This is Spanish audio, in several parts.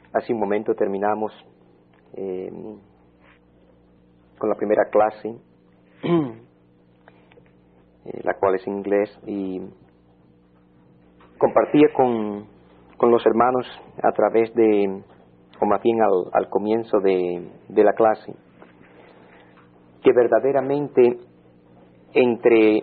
Hace un momento terminamos con la primera clase, la cual es en inglés, y compartía con los hermanos a través de, o más bien al comienzo de la clase, que verdaderamente entre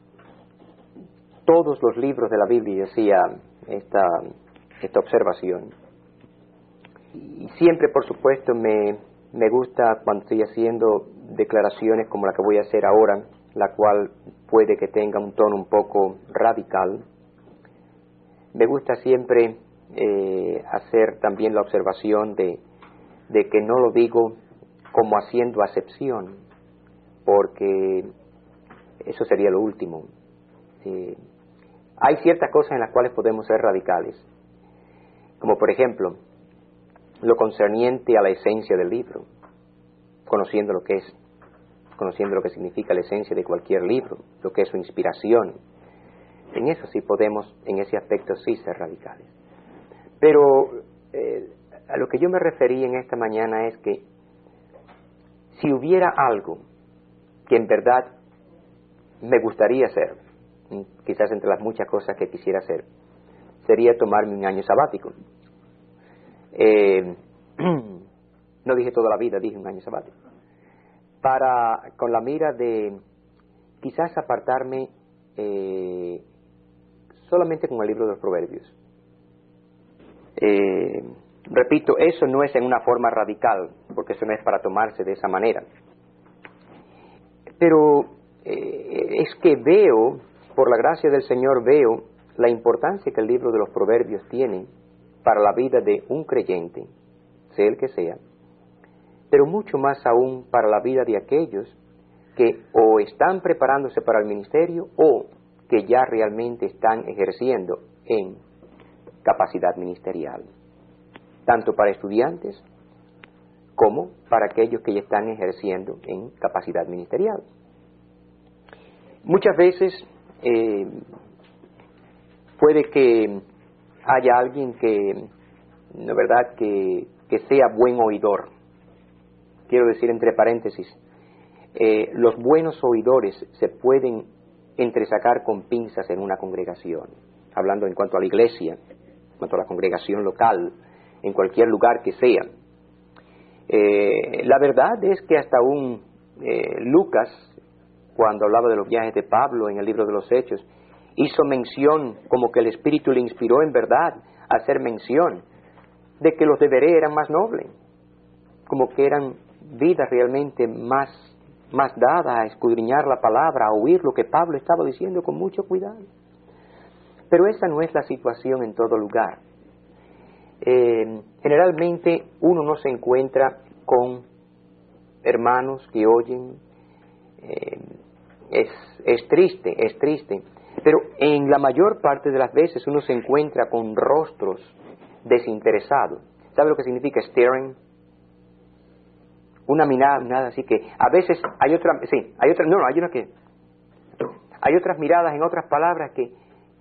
todos los libros de la Biblia, decía esta observación, y siempre, por supuesto, me gusta cuando estoy haciendo declaraciones como la que voy a hacer ahora, la cual puede que tenga un tono un poco radical. Me gusta siempre hacer también la observación de que no lo digo como haciendo acepción, porque eso sería lo último. Hay ciertas cosas en las cuales podemos ser radicales, como por ejemplo lo concerniente a la esencia del libro, conociendo lo que es, conociendo lo que significa la esencia de cualquier libro, lo que es su inspiración. En eso sí podemos, en ese aspecto sí ser radicales. Pero a lo que yo me referí en esta mañana es que si hubiera algo que en verdad me gustaría hacer, quizás entre las muchas cosas que quisiera hacer, sería tomarme un año sabático. No dije toda la vida, dije un año sabático, con la mira de quizás apartarme solamente con el libro de los Proverbios. Repito, eso no es en una forma radical, porque eso no es para tomarse de esa manera, pero es que veo, por la gracia del Señor, veo la importancia que el libro de los Proverbios tiene para la vida de un creyente, sea el que sea, pero mucho más aún para la vida de aquellos que o están preparándose para el ministerio o que ya realmente están ejerciendo en capacidad ministerial, tanto para estudiantes como para aquellos que ya están ejerciendo en capacidad ministerial. Muchas veces puede que haya alguien que, de verdad, que sea buen oidor. Quiero decir entre paréntesis, los buenos oidores se pueden entresacar con pinzas en una congregación, hablando en cuanto a la iglesia, en cuanto a la congregación local, en cualquier lugar que sea. La verdad es que hasta Lucas, cuando hablaba de los viajes de Pablo en el libro de los Hechos, hizo mención, como que el Espíritu le inspiró en verdad a hacer mención de que los de Berea eran más nobles, como que eran vidas realmente más dadas a escudriñar la palabra, a oír lo que Pablo estaba diciendo con mucho cuidado. Pero esa no es la situación en todo lugar. Generalmente uno no se encuentra con hermanos que oyen. Es triste, pero en la mayor parte de las veces uno se encuentra con rostros desinteresados. ¿Sabe lo que significa staring? Una mirada así que a veces hay otras miradas, en otras palabras, que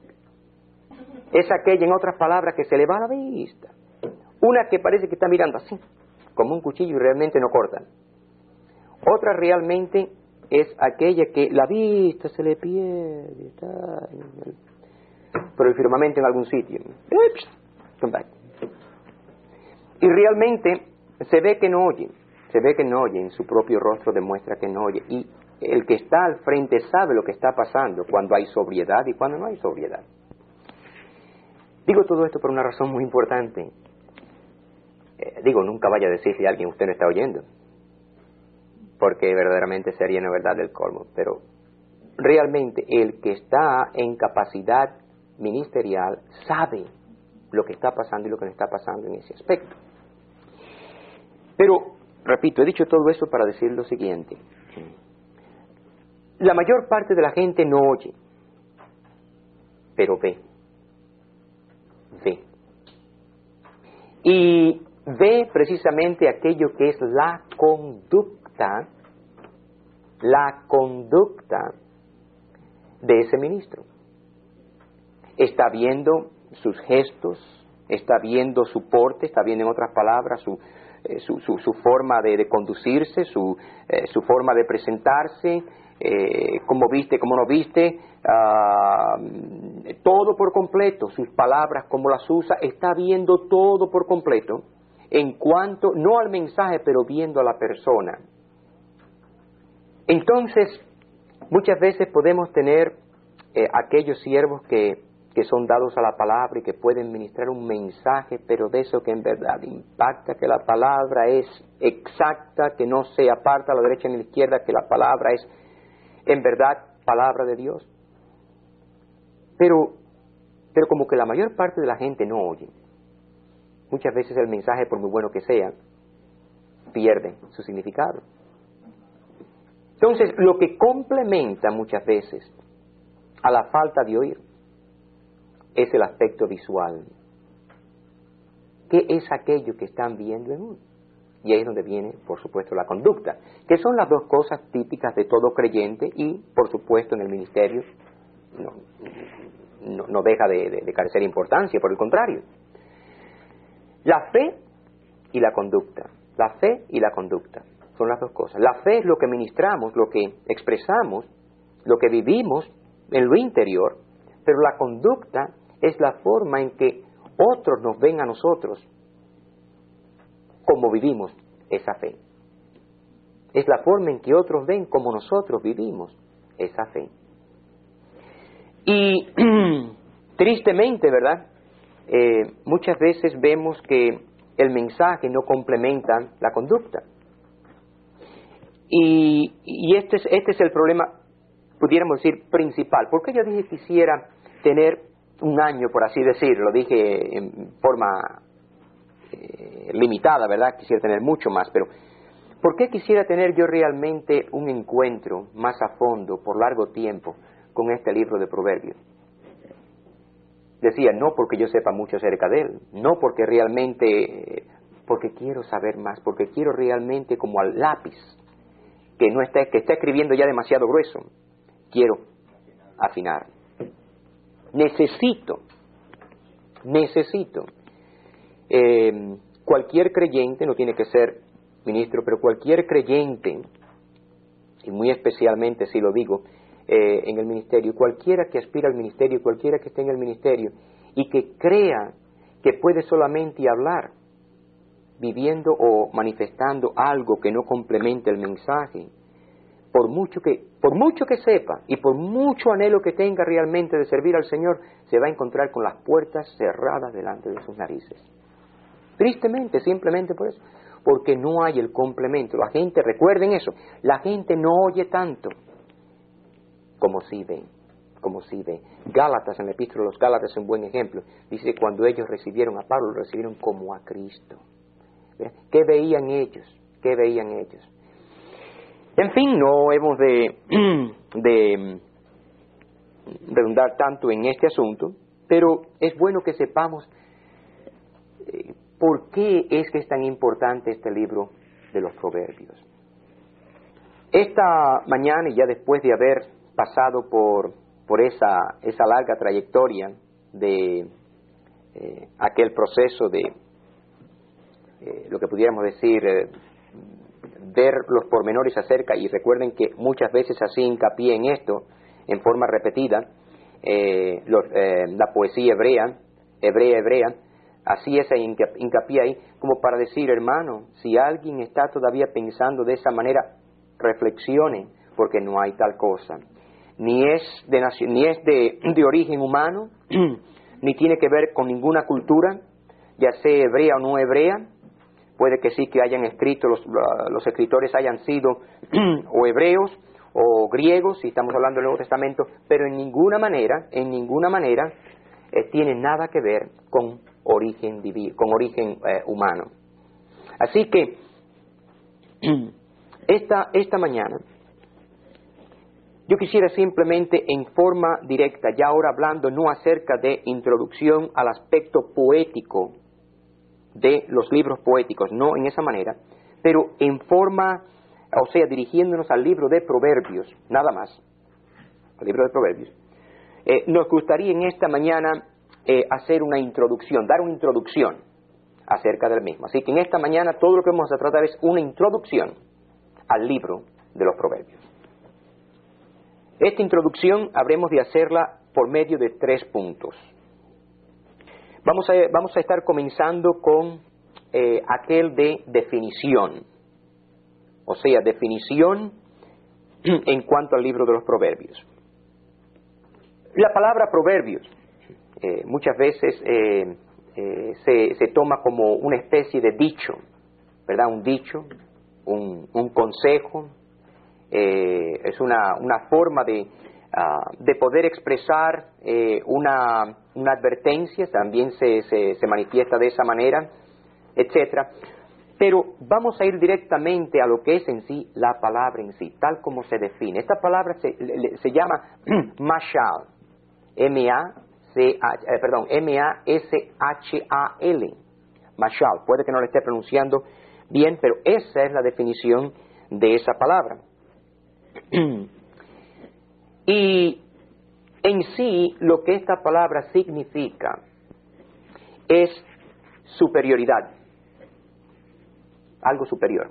es aquella, en otras palabras, que se le va la vista. Una que parece que está mirando así, como un cuchillo, y realmente no corta. Otra realmente es aquella que la vista se le pierde, está por el firmamento en algún sitio. Come back. Y realmente se ve que no oye, en su propio rostro demuestra que no oye. Y el que está al frente sabe lo que está pasando cuando hay sobriedad y cuando no hay sobriedad. Digo todo esto por una razón muy importante. Nunca vaya a decirle a alguien usted no está oyendo, porque verdaderamente sería una verdad del colmo. Pero realmente el que está en capacidad ministerial sabe lo que está pasando y lo que no está pasando en ese aspecto. Pero, repito, he dicho todo eso para decir lo siguiente. La mayor parte de la gente no oye, pero ve. Y ve precisamente aquello que es la conducta de ese ministro. Está viendo sus gestos, está viendo su porte, está viendo en otras palabras su forma de conducirse, su forma de presentarse, cómo viste, cómo no viste, todo por completo, sus palabras, cómo las usa, está viendo todo por completo, en cuanto, no al mensaje, pero viendo a la persona. Entonces, muchas veces podemos tener aquellos siervos que son dados a la palabra y que pueden ministrar un mensaje, pero de eso que en verdad impacta, que la palabra es exacta, que no se aparta a la derecha ni a la izquierda, que la palabra es en verdad palabra de Dios. Pero como que la mayor parte de la gente no oye. Muchas veces el mensaje, por muy bueno que sea, pierde su significado. Entonces, lo que complementa muchas veces a la falta de oír es el aspecto visual. ¿Qué es aquello que están viendo en uno? Y ahí es donde viene, por supuesto, la conducta, que son las dos cosas típicas de todo creyente y, por supuesto, en el ministerio no deja de carecer importancia, por el contrario. La fe y la conducta. La fe y la conducta son las dos cosas. La fe es lo que ministramos, lo que expresamos, lo que vivimos en lo interior, pero la conducta es la forma en que otros nos ven a nosotros como vivimos esa fe. Es la forma en que otros ven como nosotros vivimos esa fe. Y tristemente, ¿verdad? Muchas veces vemos que el mensaje no complementa la conducta. Y este es el problema, pudiéramos decir, principal. ¿Por qué yo dije que quisiera tener un año, por así decirlo? Lo dije en forma limitada, ¿verdad? Quisiera tener mucho más, pero ¿por qué quisiera tener yo realmente un encuentro más a fondo, por largo tiempo, con este libro de Proverbios? Decía, no porque yo sepa mucho acerca de él, no porque realmente, porque quiero saber más, porque quiero realmente como al lápiz, que está escribiendo ya demasiado grueso, quiero afinar. Necesito, cualquier creyente, no tiene que ser ministro, pero cualquier creyente, y muy especialmente si lo digo, en el ministerio, cualquiera que aspira al ministerio, cualquiera que esté en el ministerio y que crea que puede solamente hablar, viviendo o manifestando algo que no complemente el mensaje, por mucho que sepa y por mucho anhelo que tenga realmente de servir al Señor, se va a encontrar con las puertas cerradas delante de sus narices. Tristemente, simplemente por eso, porque no hay el complemento. La gente, recuerden eso, la gente no oye tanto como sí ve. Gálatas, en la epístola de los Gálatas es un buen ejemplo. Dice, cuando ellos recibieron a Pablo, lo recibieron como a Cristo. ¿Qué veían ellos? En fin, no hemos de redundar tanto en este asunto, pero es bueno que sepamos por qué es que es tan importante este libro de los Proverbios. Esta mañana, y ya después de haber pasado por esa larga trayectoria de aquel proceso de lo que pudiéramos decir, ver los pormenores acerca, y recuerden que muchas veces así hincapié en esto, en forma repetida, la poesía hebrea, así es hincapié ahí, como para decir, hermano, si alguien está todavía pensando de esa manera, reflexione, porque no hay tal cosa. Ni es de origen humano, ni tiene que ver con ninguna cultura, ya sea hebrea o no hebrea. Puede que sí que hayan escrito, los escritores hayan sido o hebreos o griegos, si estamos hablando del Nuevo Testamento, pero en ninguna manera tiene nada que ver con origen humano. Así que esta mañana yo quisiera simplemente en forma directa, ya ahora hablando no acerca de introducción al aspecto poético de los libros poéticos, no en esa manera, pero en forma, o sea, dirigiéndonos al libro de Proverbios, nada más, al libro de Proverbios. Nos gustaría en esta mañana hacer una introducción, dar una introducción acerca del mismo. Así que en esta mañana todo lo que vamos a tratar es una introducción al libro de los Proverbios. Esta introducción habremos de hacerla por medio de 3 puntos. Vamos a estar comenzando con aquel de definición, o sea, definición en cuanto al libro de los Proverbios. La palabra proverbios muchas veces se toma como una especie de dicho, ¿verdad? Un dicho, un consejo, es una forma de poder expresar una advertencia, también se manifiesta de esa manera, etcétera. Pero vamos a ir directamente a lo que es en sí la palabra en sí, tal como se define. Esta palabra se llama mashal, M-A-S-H-A-L, mashal. Puede que no lo esté pronunciando bien, pero esa es la definición de esa palabra. Y en sí lo que esta palabra significa es superioridad, algo superior.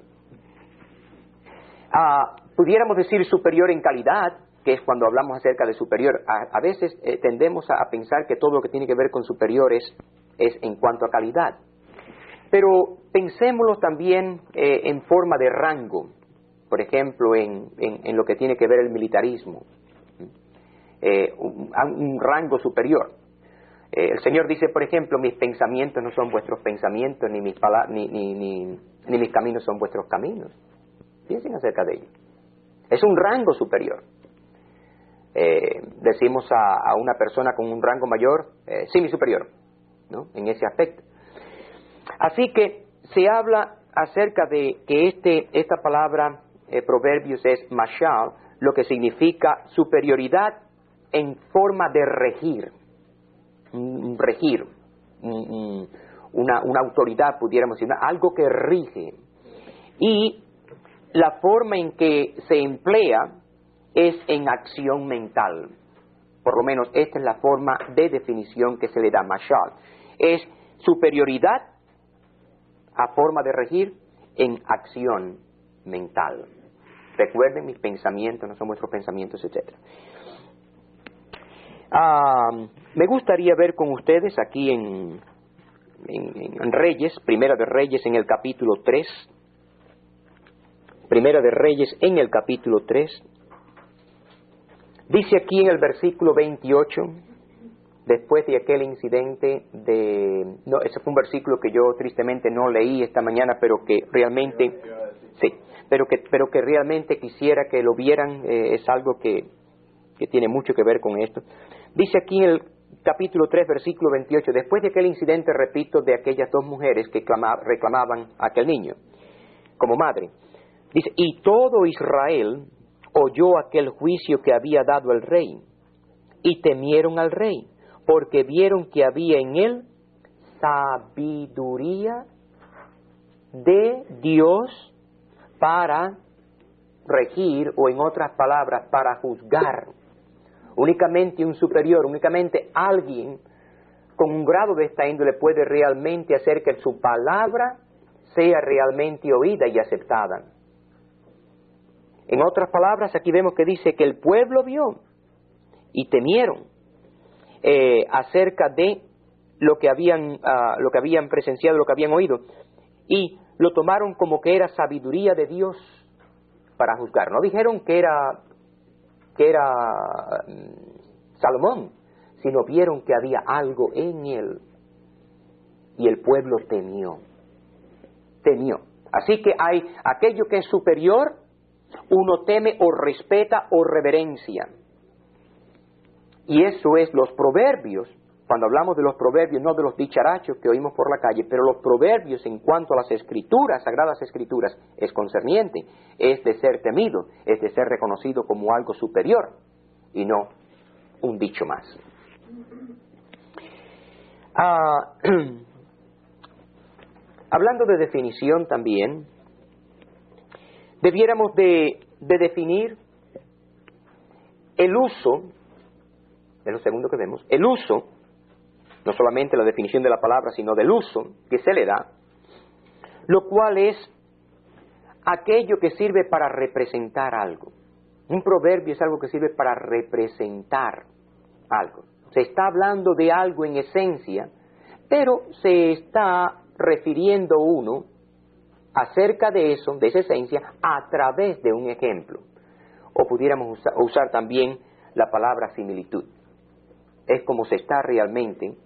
Pudiéramos decir superior en calidad, que es cuando hablamos acerca de superior. A veces tendemos a pensar que todo lo que tiene que ver con superior es en cuanto a calidad. Pero pensémoslo también en forma de rango, por ejemplo, en lo que tiene que ver el militarismo, un rango superior. El Señor dice, por ejemplo, mis pensamientos no son vuestros pensamientos, ni mis caminos son vuestros caminos. Piensen acerca de ello. Es un rango superior. Decimos a una persona con un rango mayor, sí, mi superior, ¿no? En ese aspecto. Así que se habla acerca de que esta palabra, proverbios, es mashal, lo que significa superioridad en forma de regir, una autoridad, pudiéramos decir, algo que rige. Y la forma en que se emplea es en acción mental. Por lo menos esta es la forma de definición que se le da mashal. Es superioridad a forma de regir en acción mental. Recuerden, mis pensamientos no son vuestros pensamientos, etc. Me gustaría ver con ustedes aquí en Reyes, Primera de Reyes en el capítulo 3. Primera de Reyes en el capítulo 3. Dice aquí en el versículo 28, después de aquel incidente no, ese fue un versículo que yo tristemente no leí esta mañana, pero que realmente, sí, pero que realmente quisiera que lo vieran, es algo que tiene mucho que ver con esto. Dice aquí en el capítulo 3, versículo 28, después de aquel incidente, repito, de aquellas 2 mujeres que reclamaban a aquel niño como madre, dice, y todo Israel oyó aquel juicio que había dado el rey, y temieron al rey, porque vieron que había en él sabiduría de Dios para regir, o en otras palabras, para juzgar. Únicamente un superior, únicamente alguien con un grado de esta índole puede realmente hacer que su palabra sea realmente oída y aceptada. En otras palabras, aquí vemos que dice que el pueblo vio y temieron acerca de lo que habían presenciado, lo que habían oído, y lo tomaron como que era sabiduría de Dios para juzgar. No dijeron que era Salomón, sino vieron que había algo en él, y el pueblo temió. Así que hay aquello que es superior, uno teme o respeta o reverencia. Y eso es los proverbios. Cuando hablamos de los proverbios, no de los dicharachos que oímos por la calle, pero los proverbios en cuanto a las escrituras, sagradas escrituras, es concerniente, es de ser temido, es de ser reconocido como algo superior y no un dicho más. Hablando de definición también, debiéramos de definir el uso, es lo segundo que vemos, el uso no solamente la definición de la palabra, sino del uso que se le da, lo cual es aquello que sirve para representar algo. Un proverbio es algo que sirve para representar algo. Se está hablando de algo en esencia, pero se está refiriendo uno acerca de eso, de esa esencia, a través de un ejemplo. O pudiéramos usar también la palabra similitud. Es como se está realmente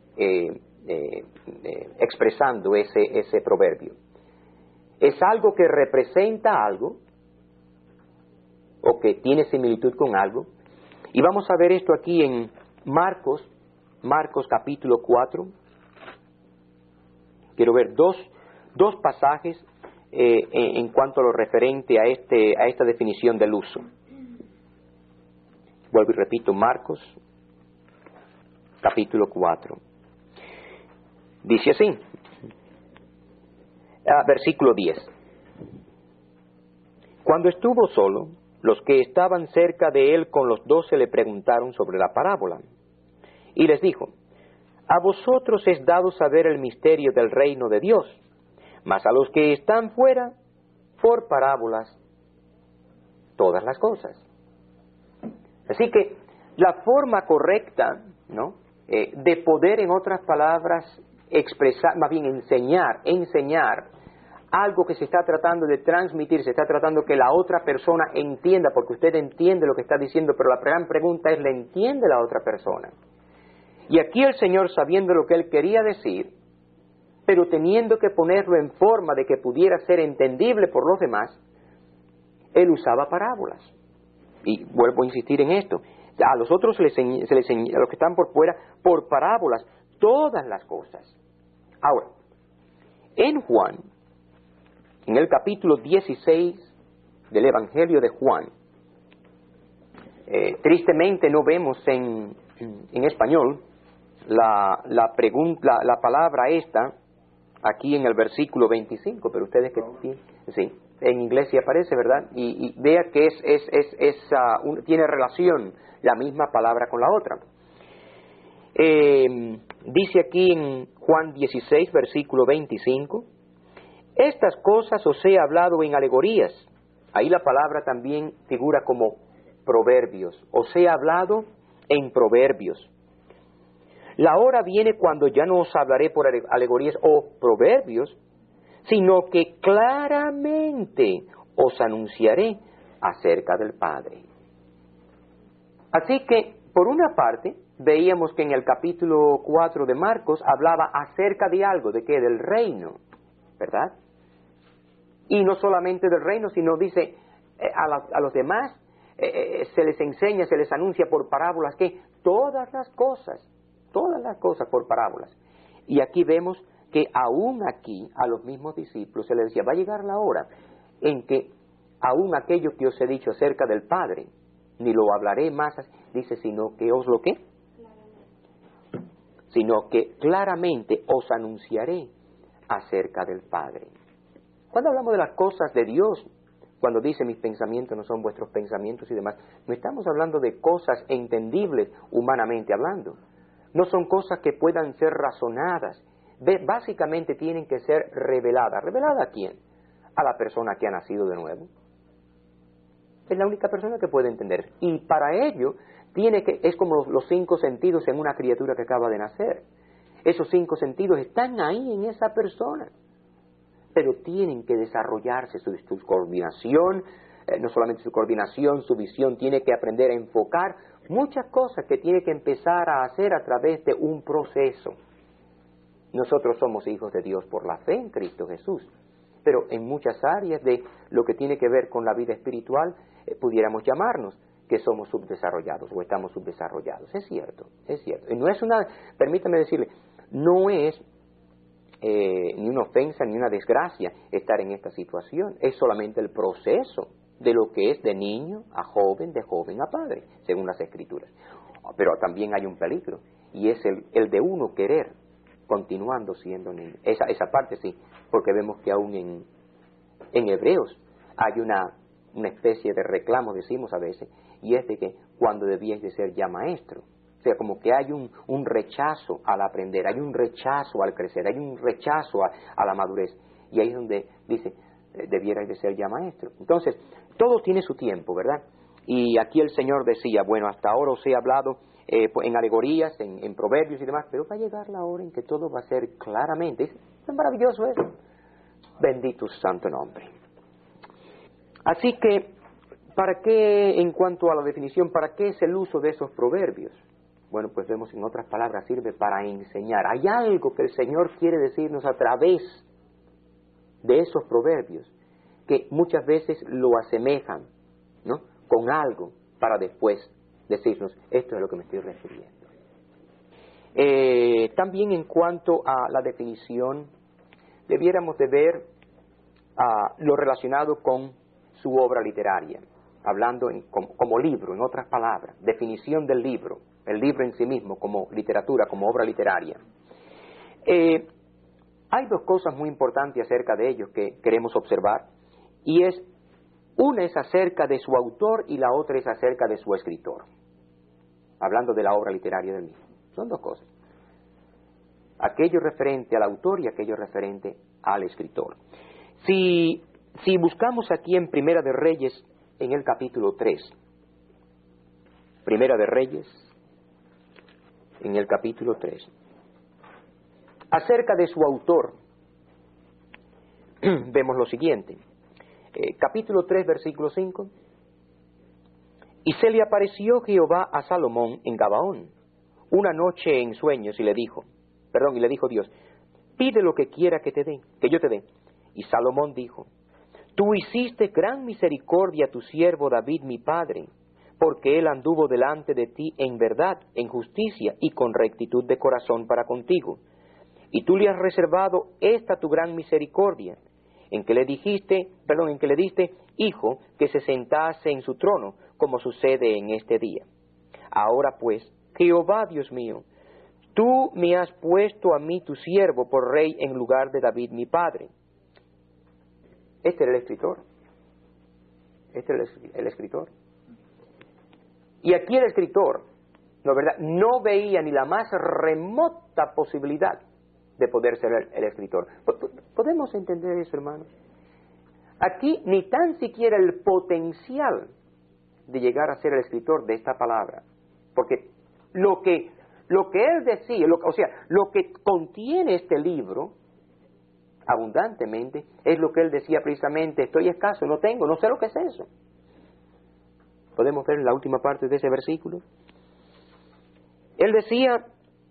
expresando ese proverbio. Es algo que representa algo, o que tiene similitud con algo. Y vamos a ver esto aquí en Marcos capítulo 4. Quiero ver dos pasajes en cuanto a lo referente a esta definición del uso. Vuelvo y repito, Marcos capítulo 4. Dice así, versículo 10. Cuando estuvo solo, los que estaban cerca de él con los 12 le preguntaron sobre la parábola. Y les dijo, a vosotros es dado saber el misterio del reino de Dios, mas a los que están fuera, por parábolas, todas las cosas. Así que la forma correcta, ¿no?, de poder, en otras palabras, expresar, más bien enseñar algo que se está tratando de transmitir, se está tratando que la otra persona entienda, porque usted entiende lo que está diciendo, pero la gran pregunta es, ¿le entiende la otra persona? Y aquí el Señor, sabiendo lo que Él quería decir, pero teniendo que ponerlo en forma de que pudiera ser entendible por los demás, Él usaba parábolas. Y vuelvo a insistir en esto. A los otros se les enseña, a los que están por fuera, por parábolas, todas las cosas. Ahora, en Juan, en el capítulo 16 del Evangelio de Juan, tristemente no vemos en español la palabra esta aquí en el versículo 25, pero ustedes que sí, en inglés sí aparece, ¿verdad? Y vea que tiene relación la misma palabra con la otra. Dice aquí en Juan 16, versículo 25, estas cosas os he hablado en alegorías. Ahí la palabra también figura como proverbios. Os he hablado en proverbios. La hora viene cuando ya no os hablaré por alegorías o proverbios, sino que claramente os anunciaré acerca del Padre. Así que, por una parte, veíamos que en el capítulo 4 de Marcos hablaba acerca de algo, ¿de qué? Del reino, ¿verdad? Y no solamente del reino, sino dice a los demás, se les enseña, se les anuncia por parábolas que todas las cosas por parábolas. Y aquí vemos que aún aquí a los mismos discípulos se les decía, va a llegar la hora en que aún aquello que os he dicho acerca del Padre, ni lo hablaré más, dice, sino que os lo qué, sino que claramente os anunciaré acerca del Padre. Cuando hablamos de las cosas de Dios, cuando dice mis pensamientos no son vuestros pensamientos y demás, no estamos hablando de cosas entendibles humanamente hablando. No son cosas que puedan ser razonadas. Básicamente tienen que ser reveladas. ¿Revelada a quién? A la persona que ha nacido de nuevo. Es la única persona que puede entender. Y para ello es como los 5 sentidos en una criatura que acaba de nacer. Esos 5 sentidos están ahí en esa persona. Pero tienen que desarrollarse su coordinación, no solamente su coordinación, su visión, tiene que aprender a enfocar muchas cosas que tiene que empezar a hacer a través de un proceso. Nosotros somos hijos de Dios por la fe en Cristo Jesús, pero en muchas áreas de lo que tiene que ver con la vida espiritual, pudiéramos llamarnos que somos subdesarrollados o estamos subdesarrollados. Es cierto. Y no es permítame decirle, no es ni una ofensa ni una desgracia estar en esta situación, es solamente el proceso de lo que es de niño a joven, de joven a padre, según las Escrituras. Pero también hay un peligro, y es el de uno querer, continuando siendo niño. Esa parte sí, porque vemos que aún en Hebreos hay una especie de reclamo, decimos a veces, y es de que cuando debíais de ser ya maestro, O sea, como que hay un rechazo al aprender, hay un rechazo al crecer, hay un rechazo a la madurez. Y ahí es donde dice, debierais de ser ya maestro. Entonces, todo tiene su tiempo, ¿verdad? Y aquí el Señor decía, bueno, hasta ahora os he hablado en alegorías, en proverbios y demás, pero va a llegar la hora en que todo va a ser claramente. Es maravilloso eso. Bendito su santo nombre. Así que, ¿para qué, en cuanto a la definición, para qué es el uso de esos proverbios? Bueno, pues vemos, en otras palabras, sirve para enseñar. Hay algo que el Señor quiere decirnos a través de esos proverbios, que muchas veces lo asemejan, ¿no?, con algo, para después decirnos, esto es a lo que me estoy refiriendo. También en cuanto a la definición, debiéramos de ver lo relacionado con su obra literaria, hablando como libro, en otras palabras, definición del libro, el libro en sí mismo como literatura, como obra literaria. Hay dos cosas muy importantes acerca de ellos que queremos observar, y una es acerca de su autor y la otra es acerca de su escritor, hablando de la obra literaria del mismo. Son dos cosas, aquello referente al autor y aquello referente al escritor. Si buscamos aquí en Primera de Reyes, en el capítulo 3, Primera de Reyes, en el capítulo 3, acerca de su autor, vemos lo siguiente. Capítulo 3, versículo 5. Y se le apareció Jehová a Salomón en Gabaón una noche en sueños y le dijo Dios, pide lo que quiera que yo te dé. Y Salomón dijo, tú hiciste gran misericordia a tu siervo David mi padre, porque él anduvo delante de ti en verdad, en justicia y con rectitud de corazón para contigo. Y tú le has reservado esta tu gran misericordia, en que le diste, hijo, que se sentase en su trono, como sucede en este día. Ahora pues, Jehová Dios mío, tú me has puesto a mí tu siervo por rey en lugar de David mi padre. Este era el escritor. El escritor. Y aquí el escritor, no veía ni la más remota posibilidad de poder ser el escritor. ¿Podemos entender eso, hermanos? Aquí ni tan siquiera el potencial de llegar a ser el escritor de esta palabra, porque lo que él decía, lo que contiene este libro abundantemente es lo que él decía precisamente, estoy escaso, no sé lo que es eso. Podemos ver en la última parte de ese versículo. Él decía,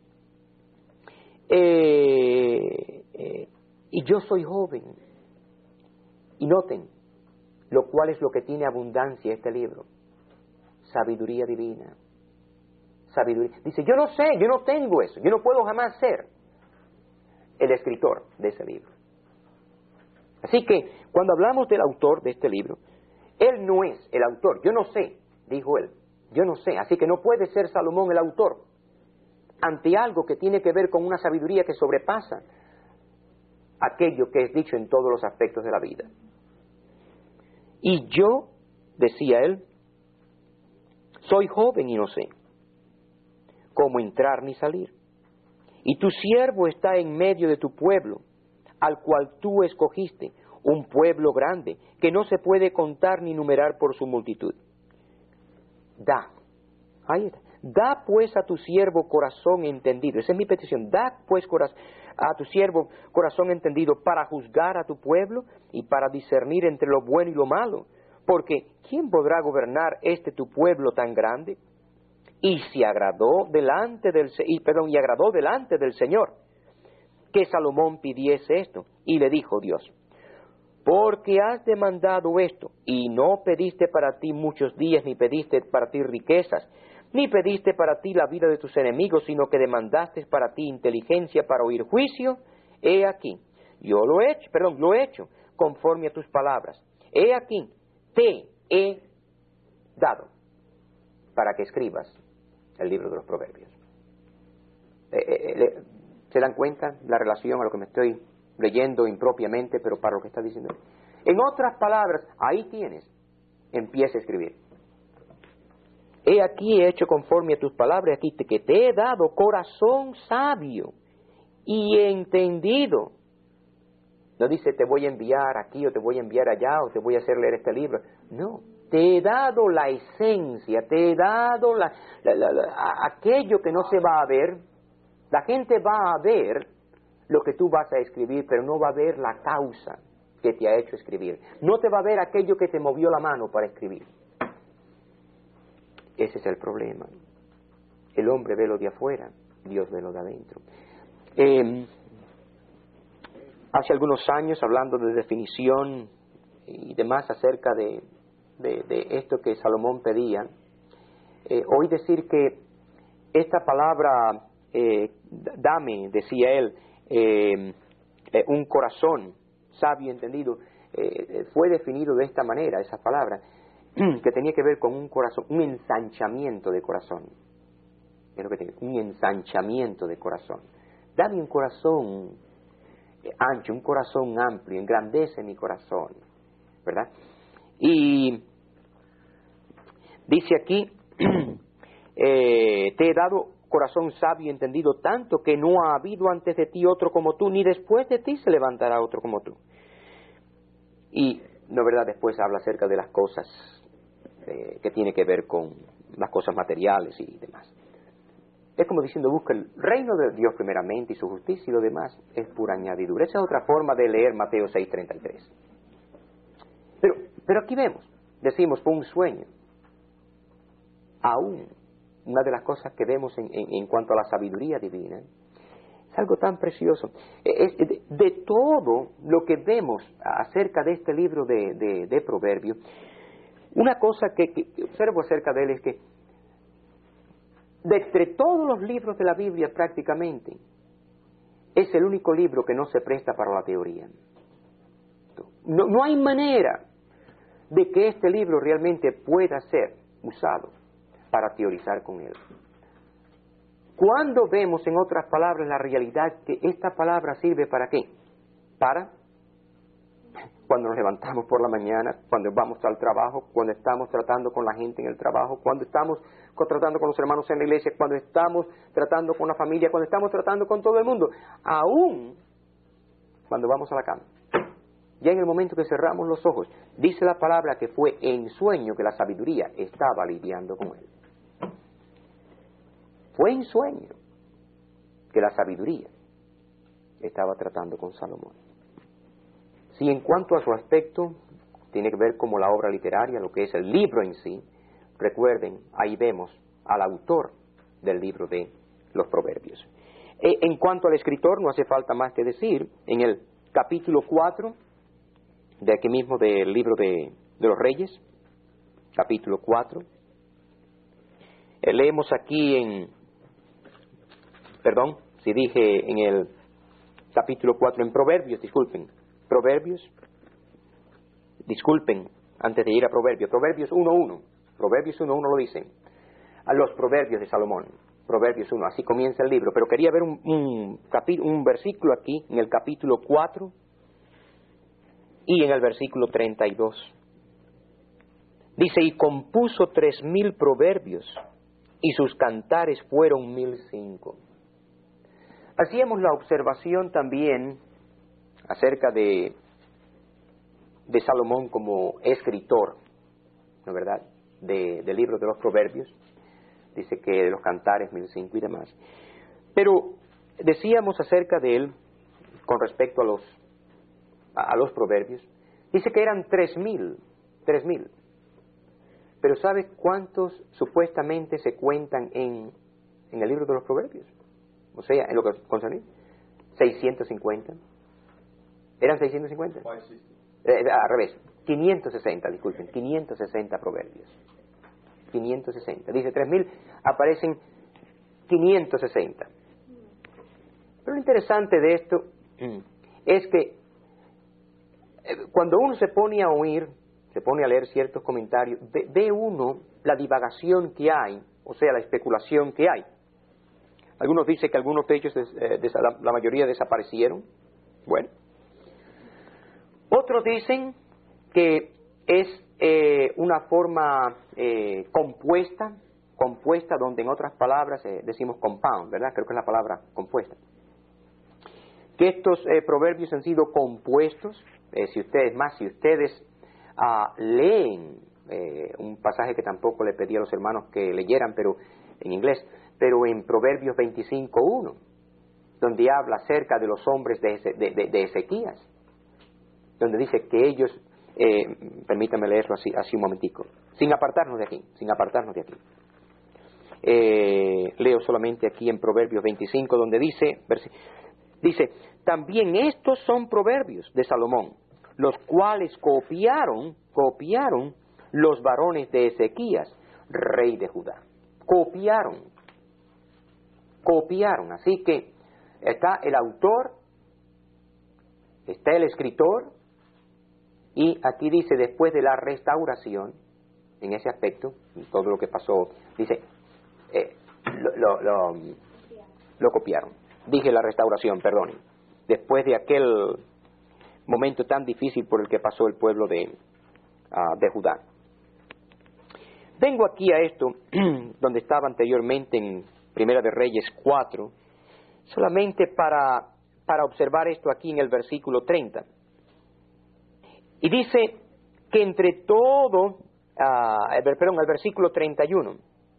y yo soy joven. Y noten, lo cual es lo que tiene abundancia este libro. Sabiduría divina. Sabiduría. Dice, yo no sé, yo no tengo eso, yo no puedo jamás ser el escritor de ese libro. Así que, cuando hablamos del autor de este libro, él no es el autor, yo no sé, dijo él, yo no sé, así que no puede ser Salomón el autor ante algo que tiene que ver con una sabiduría que sobrepasa aquello que es dicho en todos los aspectos de la vida. Y yo, decía él, soy joven y no sé cómo entrar ni salir. Y tu siervo está en medio de tu pueblo, al cual tú escogiste, un pueblo grande, que no se puede contar ni numerar por su multitud. Ahí está. Da pues a tu siervo corazón entendido. Esa es mi petición. Da pues a tu siervo corazón entendido para juzgar a tu pueblo y para discernir entre lo bueno y lo malo. Porque ¿quién podrá gobernar tu pueblo tan grande? Y agradó delante del Señor que Salomón pidiese esto. Y le dijo Dios, porque has demandado esto, y no pediste para ti muchos días, ni pediste para ti riquezas, ni pediste para ti la vida de tus enemigos, sino que demandaste para ti inteligencia para oír juicio, he aquí, yo lo he hecho conforme a tus palabras. He aquí, te he dado para que escribas el libro de los Proverbios. ¿Se dan cuenta la relación a lo que me estoy leyendo impropiamente, pero para lo que está diciendo? En otras palabras, ahí tienes, empieza a escribir. he aquí he hecho conforme a tus palabras, aquí que te he dado corazón sabio y entendido. No dice te voy a enviar aquí o te voy a enviar allá o te voy a hacer leer este libro. No, te he dado la esencia, te he dado aquello que no se va a ver. La gente va a ver lo que tú vas a escribir, pero no va a ver la causa que te ha hecho escribir. No te va a ver aquello que te movió la mano para escribir. Ese es el problema. El hombre ve lo de afuera, Dios ve lo de adentro. Hace algunos años, hablando de definición y demás acerca de esto que Salomón pedía, oí decir que esta palabra, dame, decía él, un corazón sabio y entendido, fue definido de esta manera, esa palabra, que tenía que ver con un corazón, un ensanchamiento de corazón. Es lo que tiene, un ensanchamiento de corazón. Dame un corazón ancho, un corazón amplio, engrandece mi corazón, ¿verdad? Y dice aquí, te he dado corazón sabio y entendido tanto que no ha habido antes de ti otro como tú, ni después de ti se levantará otro como tú. Y, no, ¿verdad? Después habla acerca de las cosas que tiene que ver con las cosas materiales y demás. Es como diciendo, busca el reino de Dios primeramente y su justicia y lo demás es pura añadidura. Esa es otra forma de leer Mateo 6:33. Pero aquí decimos, fue un sueño. Aún, una de las cosas que vemos en cuanto a la sabiduría divina, es algo tan precioso. De todo lo que vemos acerca de este libro de Proverbios, una cosa que observo acerca de él es que de entre todos los libros de la Biblia prácticamente, es el único libro que no se presta para la teoría. No hay manera de que este libro realmente pueda ser usado para teorizar con él. ¿Cuándo vemos, en otras palabras, la realidad que esta palabra sirve para qué? Para cuando nos levantamos por la mañana, cuando vamos al trabajo, cuando estamos tratando con la gente en el trabajo, cuando estamos tratando con los hermanos en la iglesia, cuando estamos tratando con la familia, cuando estamos tratando con todo el mundo, aún cuando vamos a la cama. Ya en el momento que cerramos los ojos, dice la palabra que fue en sueño que la sabiduría estaba lidiando con él. Fue en sueño que la sabiduría estaba tratando con Salomón. Si en cuanto a su aspecto tiene que ver como la obra literaria, lo que es el libro en sí, recuerden, ahí vemos al autor del libro de los Proverbios. En cuanto al escritor, no hace falta más que decir, en el capítulo 4, de aquí mismo del libro de los Reyes, capítulo 4, leemos aquí si dije en el capítulo 4, en Proverbios, antes de ir a Proverbios 1.1, Proverbios 1.1 lo dicen, a los Proverbios de Salomón, Proverbios 1, así comienza el libro, pero quería ver un versículo aquí, en el capítulo 4, y en el versículo 32. Dice, y compuso 3,000 proverbios, y sus cantares fueron 1,005. Hacíamos la observación también acerca de Salomón como escritor, ¿no es verdad?, del libro de los Proverbios. Dice que de los cantares 1,005 y demás. Pero decíamos acerca de él, con respecto a los proverbios, dice que eran 3,000. Pero ¿sabes cuántos supuestamente se cuentan en el libro de los proverbios? O sea, en lo que concerné, 650. ¿Eran 650? Al revés, 560 proverbios. 560. Dice 3,000, aparecen 560. Pero lo interesante de esto es que cuando uno se pone a oír, se pone a leer ciertos comentarios, ve uno la divagación que hay, o sea, la especulación que hay. Algunos dicen que algunos techos, la mayoría desaparecieron. Bueno. Otros dicen que es una forma compuesta compuesta, donde en otras palabras decimos compound, ¿verdad? Creo que es la palabra compuesta. Que estos proverbios han sido compuestos, si ustedes leen un pasaje que tampoco le pedí a los hermanos que leyeran, pero en inglés, pero en Proverbios 25:1, donde habla acerca de los hombres de Ezequías, donde dice que ellos, permítame leerlo así un momentico, sin apartarnos de aquí. Leo solamente aquí en Proverbios 25, donde dice, también estos son proverbios de Salomón, los cuales copiaron los varones de Ezequías, rey de Judá. Copiaron, así que está el autor, está el escritor, y aquí dice, después de la restauración, en ese aspecto, todo lo que pasó, dice, lo copiaron. Dije la restauración, perdón, después de aquel momento tan difícil por el que pasó el pueblo de Judá. Vengo aquí a esto, donde estaba anteriormente en Primera de Reyes 4, solamente para observar esto aquí en el versículo 30. Y dice que entre todo, el versículo 31,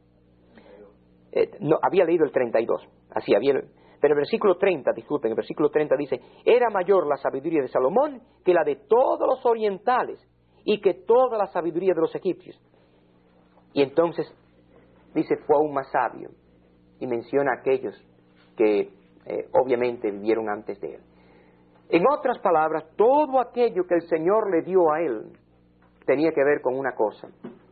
no, había leído el 32, pero el versículo 30, disculpen, el versículo 30 dice, era mayor la sabiduría de Salomón que la de todos los orientales, y que toda la sabiduría de los egipcios. Y entonces, dice, fue aún más sabio, y menciona a aquellos que obviamente vivieron antes de él. En otras palabras, todo aquello que el Señor le dio a él tenía que ver con una cosa,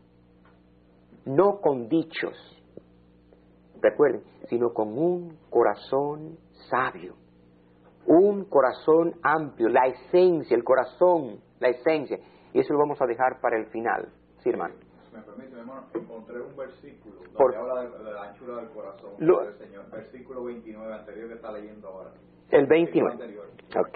no con dichos, recuerden, sino con un corazón sabio, un corazón amplio, la esencia, el corazón, la esencia, y eso lo vamos a dejar para el final. Sí, hermano. Me permite, hermano, encontré un versículo donde habla de la anchura del corazón del Señor, versículo 29, anterior que está leyendo ahora. El 29. Anterior, Ok.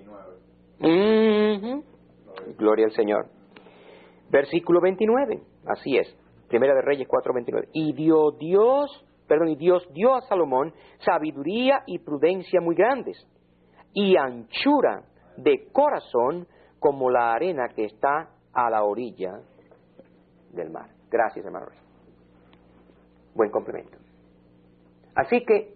29. Gloria al Señor. Versículo 29, así es. Primera de Reyes 4:29. Y Dios dio a Salomón sabiduría y prudencia muy grandes, y anchura de corazón como la arena que está a la orilla del mar. Gracias, hermano. Buen complemento. Así que,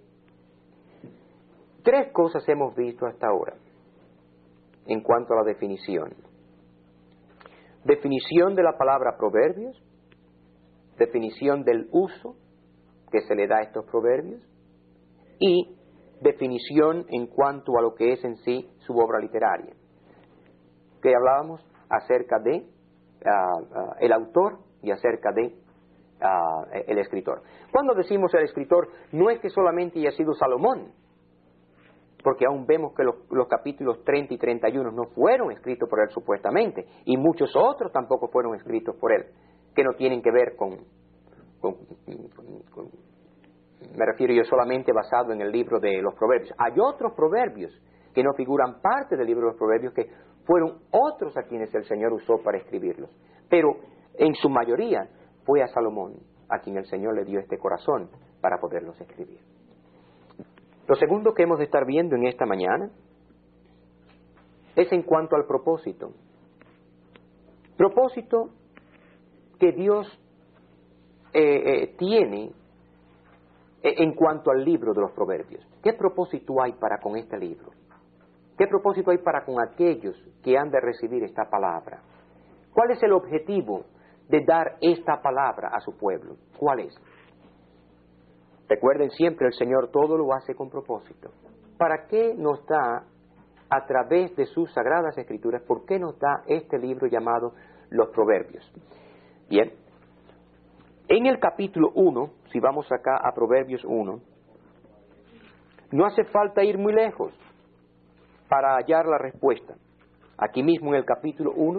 3 cosas hemos visto hasta ahora en cuanto a la definición. Definición de la palabra proverbios, definición del uso que se le da a estos proverbios, y definición en cuanto a lo que es en sí su obra literaria. Que hablábamos acerca de el autor y acerca de el escritor. Cuando decimos el escritor, no es que solamente haya sido Salomón, porque aún vemos que los capítulos 30 y 31 no fueron escritos por él supuestamente, y muchos otros tampoco fueron escritos por él, que no tienen que ver con me refiero yo solamente basado en el libro de los proverbios. Hay otros proverbios que no figuran parte del libro de los proverbios, que fueron otros a quienes el Señor usó para escribirlos, pero en su mayoría fue a Salomón a quien el Señor le dio este corazón para poderlos escribir. Lo segundo que hemos de estar viendo en esta mañana es en cuanto al propósito. Propósito que Dios tiene en cuanto al libro de los proverbios. ¿Qué propósito hay para con este libro? ¿Qué propósito hay para con aquellos que han de recibir esta palabra? ¿Cuál es el objetivo de dar esta palabra a su pueblo? ¿Cuál es? Recuerden siempre, el Señor todo lo hace con propósito. ¿Para qué nos da, a través de sus sagradas escrituras, por qué nos da este libro llamado Los Proverbios? Bien, en el capítulo 1, si vamos acá a Proverbios 1, no hace falta ir muy lejos para hallar la respuesta. Aquí mismo en el capítulo 1,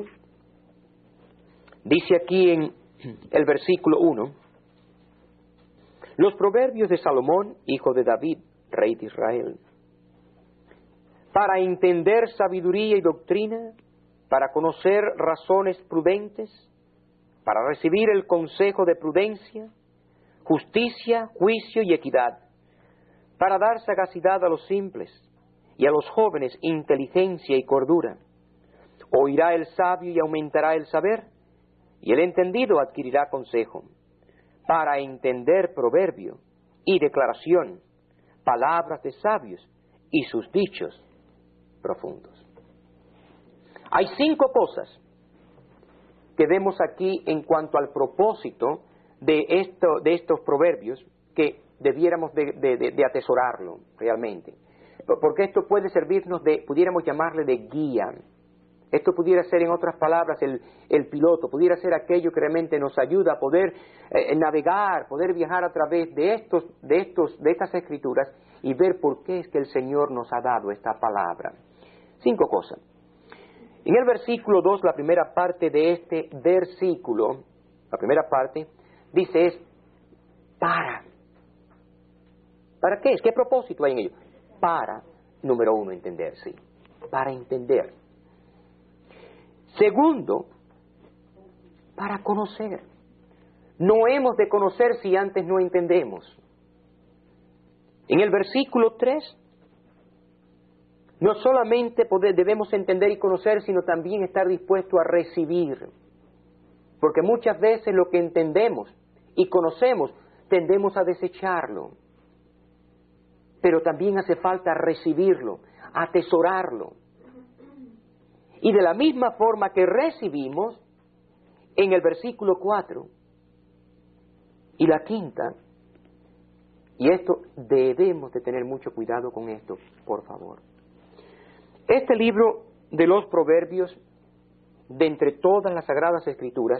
dice aquí en el versículo 1, los proverbios de Salomón, hijo de David, rey de Israel, para entender sabiduría y doctrina, para conocer razones prudentes, para recibir el consejo de prudencia, justicia, juicio y equidad, para dar sagacidad a los simples y a los jóvenes inteligencia y cordura. Oirá el sabio y aumentará el saber, y el entendido adquirirá consejo, para entender proverbio y declaración, palabras de sabios y sus dichos profundos. Hay 5 cosas que vemos aquí en cuanto al propósito de estos proverbios que debiéramos de atesorarlo realmente. Porque esto puede servirnos pudiéramos llamarle de guía. Esto pudiera ser, en otras palabras, el piloto, pudiera ser aquello que realmente nos ayuda a poder navegar, poder viajar a través de estas escrituras y ver por qué es que el Señor nos ha dado esta palabra. 5 cosas. En el versículo 2, la primera parte de este versículo, la primera parte, dice es para. ¿Para qué es? ¿Qué propósito hay en ello? Para, número 1, entender, sí. Para entender. Segundo, para conocer. No hemos de conocer si antes no entendemos. En el versículo 3, no solamente debemos entender y conocer, sino también estar dispuesto a recibir. Porque muchas veces lo que entendemos y conocemos tendemos a desecharlo. Pero también hace falta recibirlo, atesorarlo. Y de la misma forma que recibimos, en el versículo 4 y la 5, y esto debemos de tener mucho cuidado con esto, por favor. Este libro de los Proverbios, de entre todas las Sagradas Escrituras,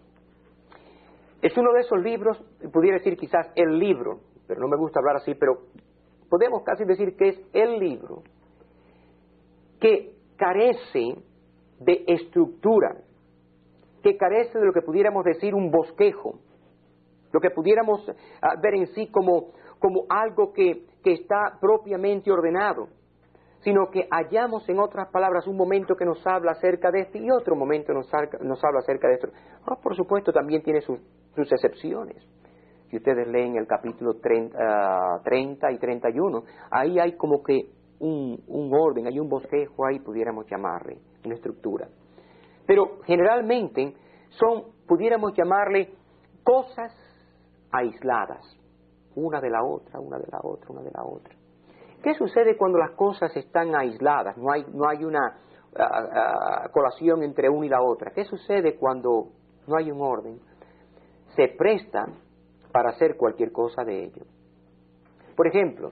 es uno de esos libros, pudiera decir quizás el libro, pero no me gusta hablar así, pero podemos casi decir que es el libro que carece de estructura, que carece de lo que pudiéramos decir un bosquejo, lo que pudiéramos ver en sí como algo que está propiamente ordenado, sino que hallamos, en otras palabras, un momento que nos habla acerca de esto y otro momento nos habla acerca de esto. Por supuesto, también tiene sus excepciones. Si ustedes leen el capítulo 30 y 31, ahí hay como que un orden, hay un bosquejo ahí, pudiéramos llamarle, una estructura. Pero generalmente pudiéramos llamarle cosas aisladas, una de la otra, una de la otra, una de la otra. ¿Qué sucede cuando las cosas están aisladas? No hay una colación entre una y la otra. ¿Qué sucede cuando no hay un orden? Se presta para hacer cualquier cosa de ello. Por ejemplo,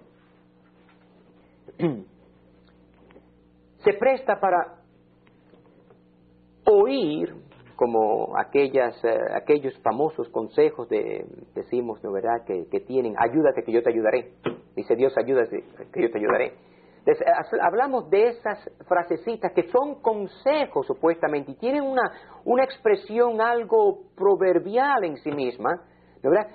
se presta para oír, como aquellos famosos consejos decimos, ¿no, verdad?, que tienen, ayúdate que yo te ayudaré. Dice Dios, ayúdate que yo te ayudaré. Entonces, hablamos de esas frasecitas que son consejos supuestamente y tienen una expresión algo proverbial en sí misma, ¿no, verdad?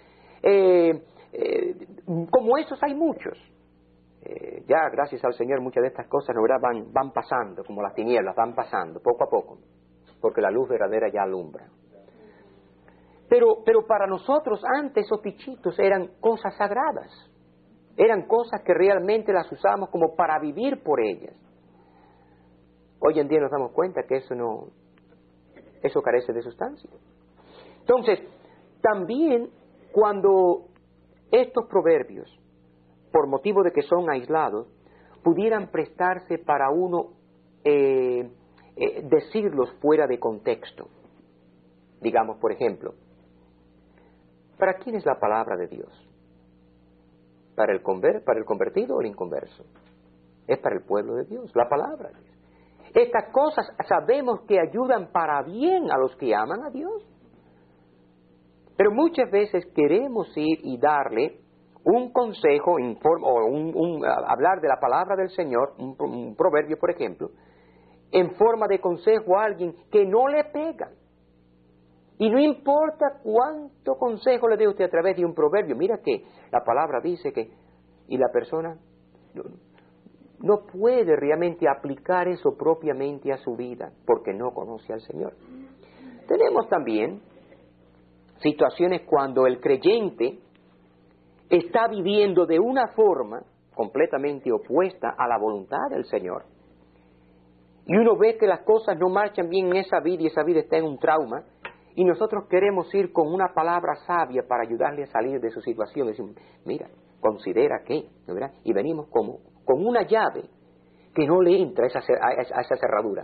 Como esos hay muchos. Ya gracias al Señor muchas de estas cosas, ¿no, verdad?, van pasando, como las tinieblas, van pasando poco a poco, porque la luz verdadera ya alumbra. Pero para nosotros antes esos dichitos eran cosas sagradas, eran cosas que realmente las usábamos como para vivir por ellas. Hoy en día nos damos cuenta que eso carece de sustancia. Entonces, también cuando estos proverbios, por motivo de que son aislados, pudieran prestarse para uno decirlos fuera de contexto. Digamos, por ejemplo, ¿para quién es la palabra de Dios? ¿Para el convertido o el inconverso? Es para el pueblo de Dios, la palabra de Dios. Estas cosas sabemos que ayudan para bien a los que aman a Dios. Pero muchas veces queremos ir y darle un consejo hablar de la palabra del Señor, un proverbio, por ejemplo, en forma de consejo a alguien que no le pega. Y no importa cuánto consejo le dé usted a través de un proverbio, mira que la palabra dice que, y la persona no puede realmente aplicar eso propiamente a su vida, porque no conoce al Señor. Tenemos también situaciones cuando el creyente está viviendo de una forma completamente opuesta a la voluntad del Señor. Y uno ve que las cosas no marchan bien en esa vida y esa vida está en un trauma, y nosotros queremos ir con una palabra sabia para ayudarle a salir de su situación. Decimos, mira, considera que, ¿verdad? Y venimos como con una llave que no le entra a esa cerradura.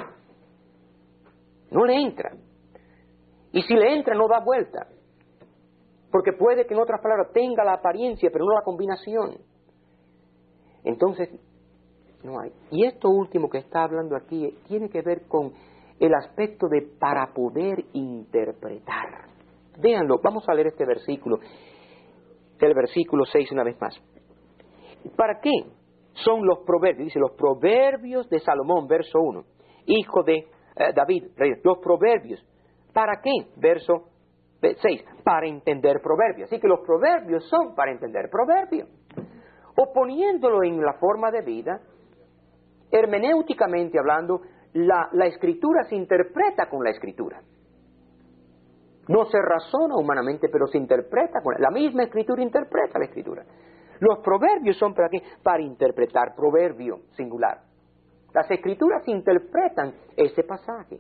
No le entra. Y si le entra, no da vuelta. Porque puede que, en otras palabras, tenga la apariencia, pero no la combinación. Entonces, no hay. Y esto último que está hablando aquí tiene que ver con el aspecto de para poder interpretar. Véanlo, vamos a leer este versículo, el versículo 6 una vez más. ¿Para qué son los proverbios? Dice, los proverbios de Salomón, verso 1, hijo de David, rey. Los proverbios, ¿para qué? Verso 6, para entender proverbios. Así que los proverbios son para entender proverbios. O poniéndolo en la forma de vida, hermenéuticamente hablando, la escritura se interpreta con la escritura. No se razona humanamente, pero se interpreta con la misma escritura, interpreta la escritura. Los proverbios son para qué? Para interpretar proverbio singular. Las escrituras interpretan ese pasaje.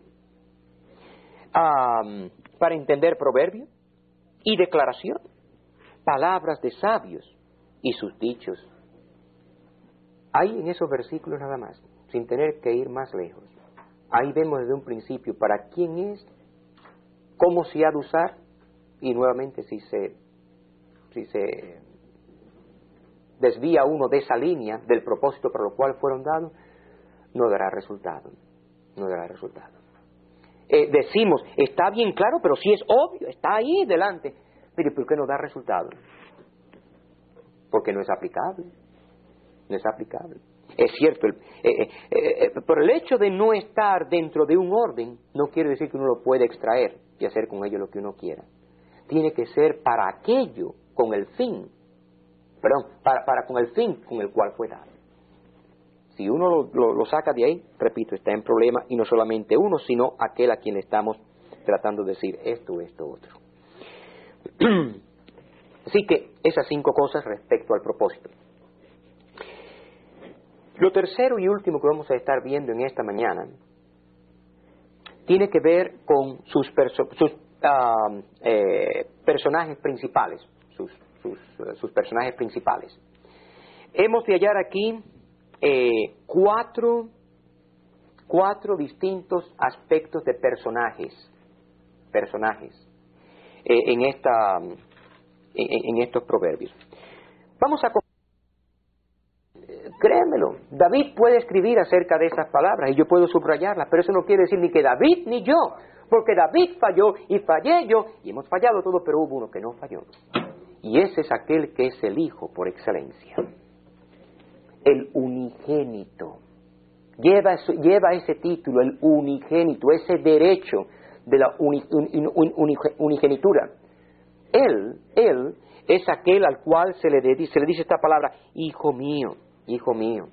Para entender proverbio y declaración, palabras de sabios y sus dichos. Hay en esos versículos nada más, sin tener que ir más lejos. Ahí vemos desde un principio para quién es, cómo se ha de usar, y nuevamente si se desvía uno de esa línea del propósito para lo cual fueron dados, no dará resultado. No dará resultado. Decimos, está bien claro, pero sí es obvio, está ahí delante. Pero ¿por qué no da resultado? Porque no es aplicable. No es aplicable. Es cierto, por el hecho de no estar dentro de un orden, no quiere decir que uno lo puede extraer y hacer con ello lo que uno quiera. Tiene que ser para aquello, con el fin, para con el fin con el cual fue dado. Si uno lo saca de ahí, repito, está en problema, y no solamente uno, sino aquel a quien le estamos tratando de decir esto, otro. Así que esas 5 cosas respecto al propósito. Lo tercero y último que vamos a estar viendo en esta mañana tiene que ver con sus personajes principales, sus personajes principales. Hemos de hallar aquí 4 distintos aspectos de personajes en estos proverbios. Vamos a créemelo, David puede escribir acerca de esas palabras y yo puedo subrayarlas, pero eso no quiere decir ni que David ni yo, porque David falló y fallé yo, y hemos fallado todos, pero hubo uno que no falló, y ese es aquel que es el Hijo por excelencia, el unigénito. Lleva ese título, el unigénito, ese derecho de la unigenitura. Él es aquel al cual se le dice esta palabra, hijo mío. Hijo mío.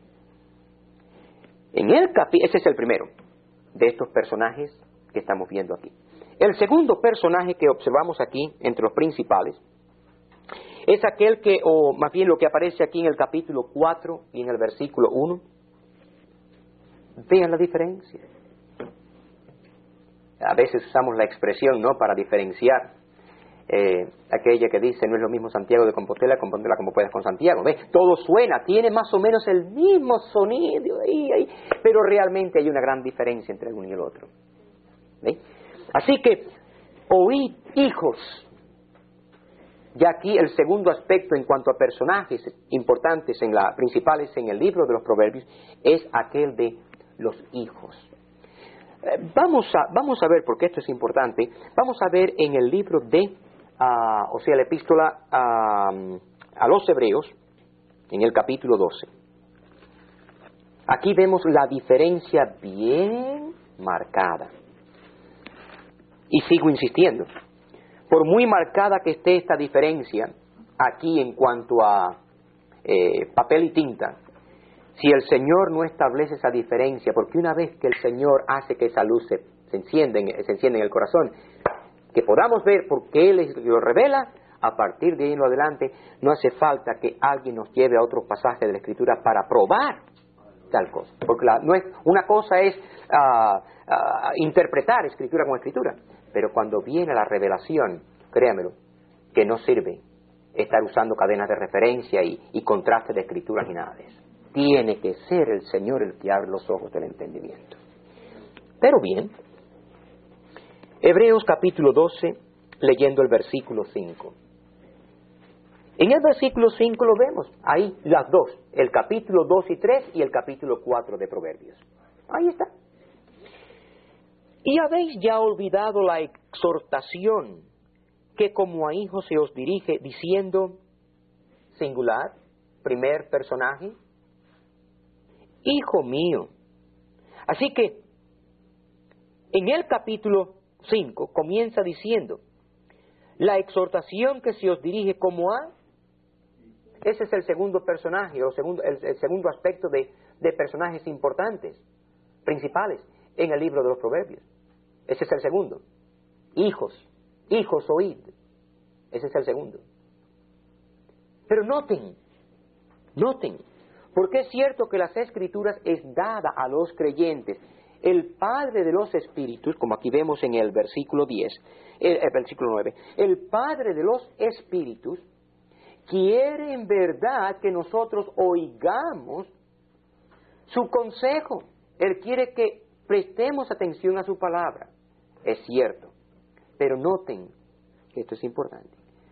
Ese es el primero de estos personajes que estamos viendo aquí. El segundo personaje que observamos aquí, entre los principales, es aquel que, o más bien lo que aparece aquí en el capítulo 4 y en el versículo 1. Vean la diferencia. A veces usamos la expresión, ¿no?, para diferenciar. Aquella que dice, no es lo mismo Santiago de Compostela como puedas con Santiago. ¿Ves? Todo suena, tiene más o menos el mismo sonido, pero realmente hay una gran diferencia entre el uno y el otro. ¿Ves? Así que, oíd, hijos. Ya aquí el segundo aspecto en cuanto a personajes importantes, principales en el libro de los Proverbios, es aquel de los hijos. Vamos a ver, porque esto es importante, vamos a ver en el libro de, la epístola a los Hebreos, en el capítulo 12. Aquí vemos la diferencia bien marcada. Y sigo insistiendo, por muy marcada que esté esta diferencia, aquí en cuanto a papel y tinta, si el Señor no establece esa diferencia, porque una vez que el Señor hace que esa luz se encienda en el corazón, que podamos ver porque Él lo revela, a partir de ahí en lo adelante, no hace falta que alguien nos lleve a otro pasaje de la Escritura para probar tal cosa. Porque no es, una cosa es interpretar Escritura con Escritura, pero cuando viene la revelación, créamelo, que no sirve estar usando cadenas de referencia y contrastes de Escrituras ni nada de eso. Tiene que ser el Señor el que abre los ojos del entendimiento. Pero bien, Hebreos capítulo 12, leyendo el versículo 5. En el versículo 5 lo vemos, ahí las dos, el capítulo 2 y 3 y el capítulo 4 de Proverbios. Ahí está. Y habéis ya olvidado la exhortación que como a hijos se os dirige diciendo, singular, primer personaje, hijo mío. Así que en el capítulo 5 comienza diciendo, la exhortación que se os dirige como a, ese es el segundo personaje, o el segundo aspecto de personajes importantes, principales, en el libro de los Proverbios. Ese es el segundo. Hijos, oíd. Ese es el segundo. Pero noten, porque es cierto que las Escrituras es dada a los creyentes. El Padre de los Espíritus, como aquí vemos en el versículo 10, el versículo 9, el Padre de los Espíritus quiere en verdad que nosotros oigamos su consejo. Él quiere que prestemos atención a su palabra. Es cierto, pero noten que esto es importante.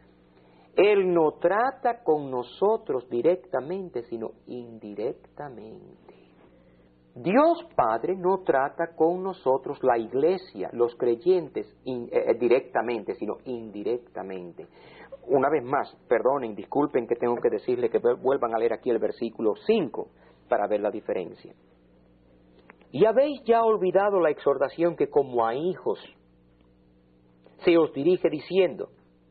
Él no trata con nosotros directamente, sino indirectamente. Dios Padre no trata con nosotros, la iglesia, los creyentes, directamente, sino indirectamente. Una vez más, perdonen, disculpen que tengo que decirles que vuelvan a leer aquí el versículo 5 para ver la diferencia. Y habéis ya olvidado la exhortación que como a hijos se os dirige diciendo,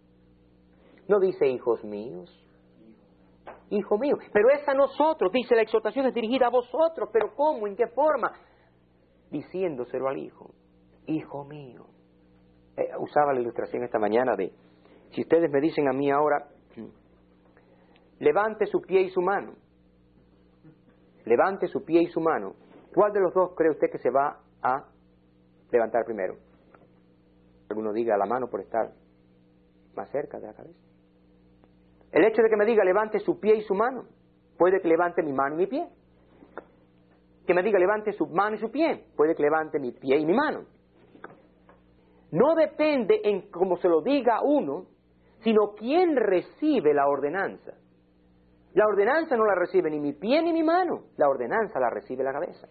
no dice hijos míos, hijo mío, pero es a nosotros, dice la exhortación es dirigida a vosotros, pero ¿cómo? ¿En qué forma? Diciéndoselo al hijo, hijo mío. Usaba la ilustración esta mañana de, si ustedes me dicen a mí ahora, levante su pie y su mano, levante su pie y su mano, ¿cuál de los dos cree usted que se va a levantar primero? Alguno diga la mano por estar más cerca de la cabeza. El hecho de que me diga levante su pie y su mano, puede que levante mi mano y mi pie. Que me diga levante su mano y su pie, puede que levante mi pie y mi mano. No depende en cómo se lo diga uno, sino quién recibe la ordenanza. La ordenanza no la recibe ni mi pie ni mi mano, la ordenanza la recibe la cabeza.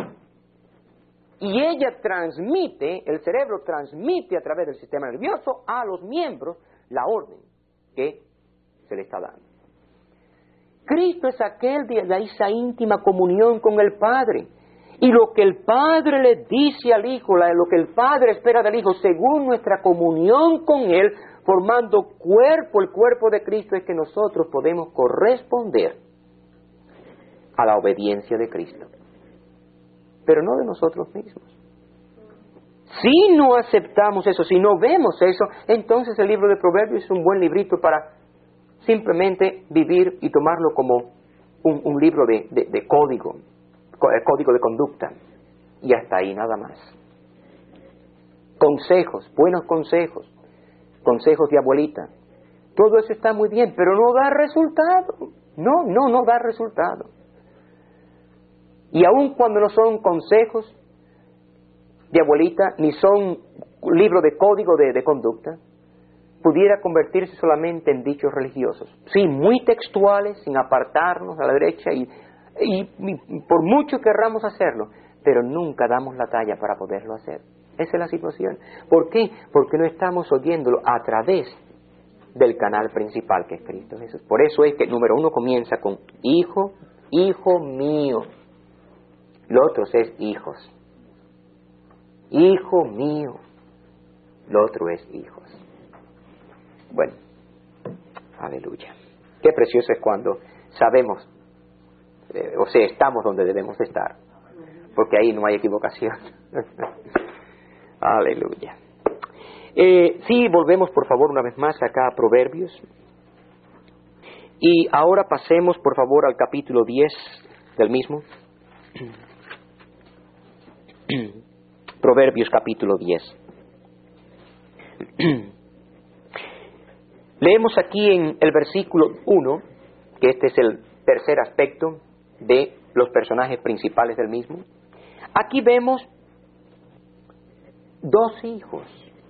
Y ella transmite, el cerebro transmite a través del sistema nervioso a los miembros la orden que se le está dando. Cristo es aquel de esa íntima comunión con el Padre. Y lo que el Padre le dice al Hijo, lo que el Padre espera del Hijo, según nuestra comunión con Él, formando cuerpo, el cuerpo de Cristo, es que nosotros podemos corresponder a la obediencia de Cristo. Pero no de nosotros mismos. Si no aceptamos eso, si no vemos eso, entonces el libro de Proverbios es un buen librito para simplemente vivir y tomarlo como un libro de código de conducta, y hasta ahí nada más. Consejos, buenos consejos de abuelita, todo eso está muy bien, pero no da resultado, no da resultado. Y aun cuando no son consejos de abuelita, ni son libros de código de conducta, pudiera convertirse solamente en dichos religiosos. Sí, muy textuales, sin apartarnos a la derecha, y por mucho querramos hacerlo, pero nunca damos la talla para poderlo hacer. Esa es la situación. ¿Por qué? Porque no estamos oyéndolo a través del canal principal que es Cristo Jesús. Por eso es que número 1 comienza con hijo mío. Lo otro es hijos. Hijo mío. Lo otro es hijos. Bueno, aleluya. Qué precioso es cuando sabemos, estamos donde debemos estar, porque ahí no hay equivocación. Aleluya. Sí, volvemos por favor una vez más acá a Proverbios. Y ahora pasemos por favor al capítulo 10 del mismo. Proverbios capítulo 10. Leemos aquí en el versículo 1, que este es el tercer aspecto de los personajes principales del mismo. Aquí vemos dos hijos.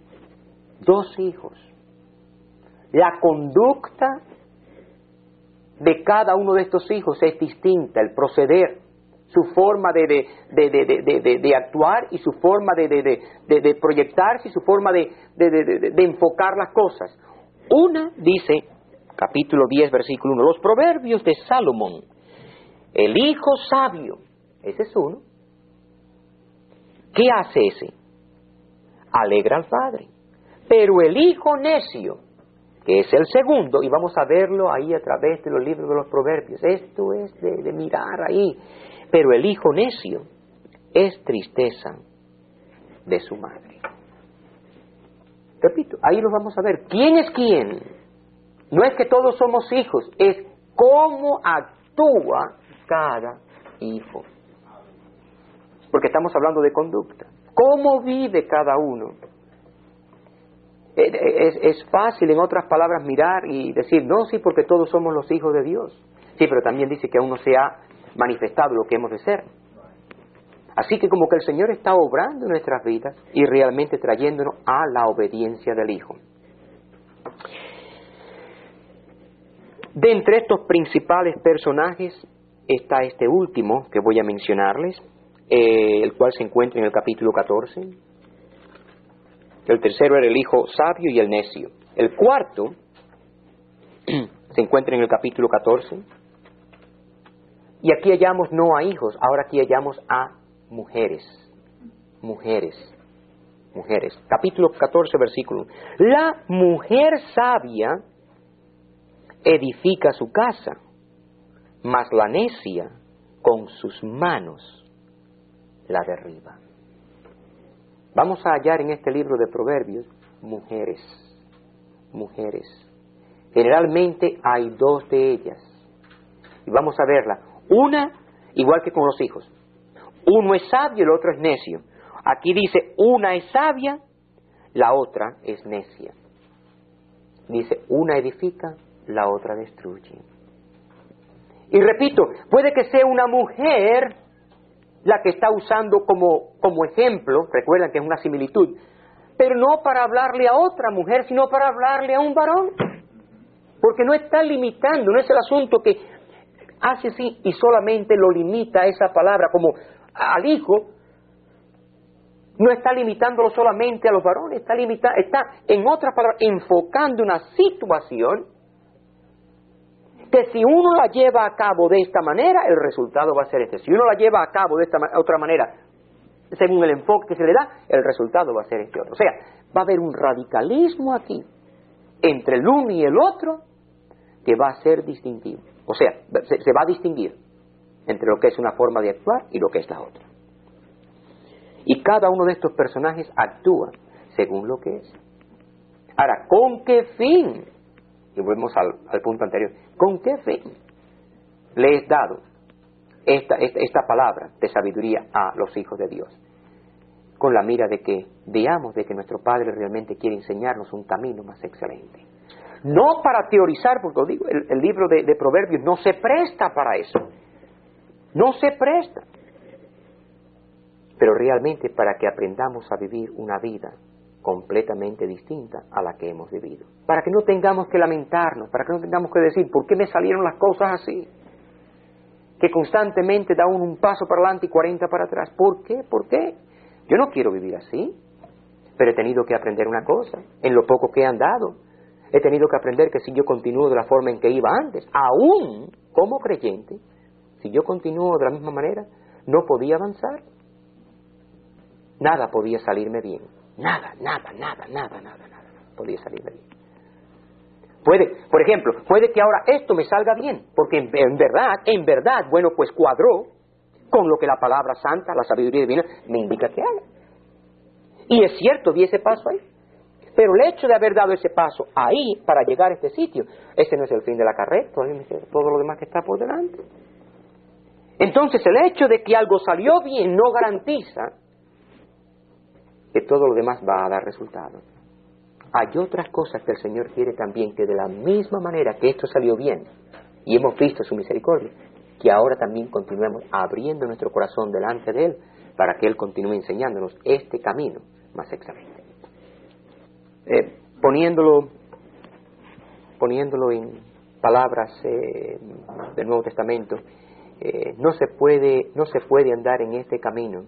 La conducta de cada uno de estos hijos es distinta, el proceder, su forma de actuar y su forma de proyectarse y su forma de enfocar las cosas. Una dice, capítulo 10, versículo 1, los proverbios de Salomón, el hijo sabio, ese es uno. ¿Qué hace ese? Alegra al padre. Pero el hijo necio, que es el segundo, y vamos a verlo ahí a través de los libros de los proverbios, esto es de mirar ahí, pero el hijo necio es tristeza de su madre. Repito, ahí lo vamos a ver. ¿Quién es quién? No es que todos somos hijos, es cómo actúa cada hijo. Porque estamos hablando de conducta. ¿Cómo vive cada uno? Es fácil, en otras palabras, mirar y decir, no, sí, porque todos somos los hijos de Dios. Sí, pero también dice que aún no se ha manifestado lo que hemos de ser. Así que como que el Señor está obrando en nuestras vidas y realmente trayéndonos a la obediencia del Hijo. De entre estos principales personajes está este último que voy a mencionarles, el cual se encuentra en el capítulo 14. El tercero era el hijo sabio y el necio. El cuarto se encuentra en el capítulo 14. Y aquí hallamos no a hijos, ahora aquí hallamos a mujeres. Capítulo 14, versículo 1. La mujer sabia edifica su casa, mas la necia con sus manos la derriba. Vamos a hallar en este libro de Proverbios mujeres. Generalmente hay dos de ellas. Y vamos a verla. Una, igual que con los hijos. Uno es sabio y el otro es necio. Aquí dice, una es sabia, la otra es necia. Dice, una edifica, la otra destruye. Y repito, puede que sea una mujer la que está usando como ejemplo, recuerdan que es una similitud, pero no para hablarle a otra mujer, sino para hablarle a un varón. Porque no está limitando, no es el asunto que hace así y solamente lo limita a esa palabra, como al hijo, no está limitándolo solamente a los varones, está en otras palabras, enfocando una situación que si uno la lleva a cabo de esta manera, el resultado va a ser este. Si uno la lleva a cabo de esta otra manera, según el enfoque que se le da, el resultado va a ser este otro. O sea, va a haber un radicalismo aquí, entre el uno y el otro, que va a ser distintivo. O sea, se va a distinguir entre lo que es una forma de actuar y lo que es la otra. Y cada uno de estos personajes actúa según lo que es. Ahora, ¿con qué fin? Y volvemos al punto anterior. ¿Con qué fin le es dado esta palabra de sabiduría a los hijos de Dios? Con la mira de que veamos de que nuestro Padre realmente quiere enseñarnos un camino más excelente. No para teorizar, porque lo digo, el libro de Proverbios no se presta para eso. No se presta. Pero realmente para que aprendamos a vivir una vida completamente distinta a la que hemos vivido. Para que no tengamos que lamentarnos, para que no tengamos que decir, ¿por qué me salieron las cosas así? Que constantemente da uno un paso para adelante y 40 para atrás. ¿Por qué? ¿Por qué? Yo no quiero vivir así, pero he tenido que aprender una cosa, en lo poco que he andado. He tenido que aprender que si yo continúo de la forma en que iba antes, aún como creyente, si yo continúo de la misma manera, no podía avanzar. Nada podía salirme bien. Nada podía salirme bien. Por ejemplo, puede que ahora esto me salga bien, porque en verdad, bueno, pues cuadró con lo que la palabra santa, la sabiduría divina, me indica que haga. Y es cierto, di ese paso ahí. Pero el hecho de haber dado ese paso ahí para llegar a este sitio, ese no es el fin de la carrera, todo lo demás que está por delante. Entonces el hecho de que algo salió bien no garantiza que todo lo demás va a dar resultados. Hay otras cosas que el Señor quiere también, que de la misma manera que esto salió bien, y hemos visto su misericordia, que ahora también continuemos abriendo nuestro corazón delante de Él, para que Él continúe enseñándonos este camino más exactamente. Poniéndolo en palabras del Nuevo Testamento, no se puede andar en este camino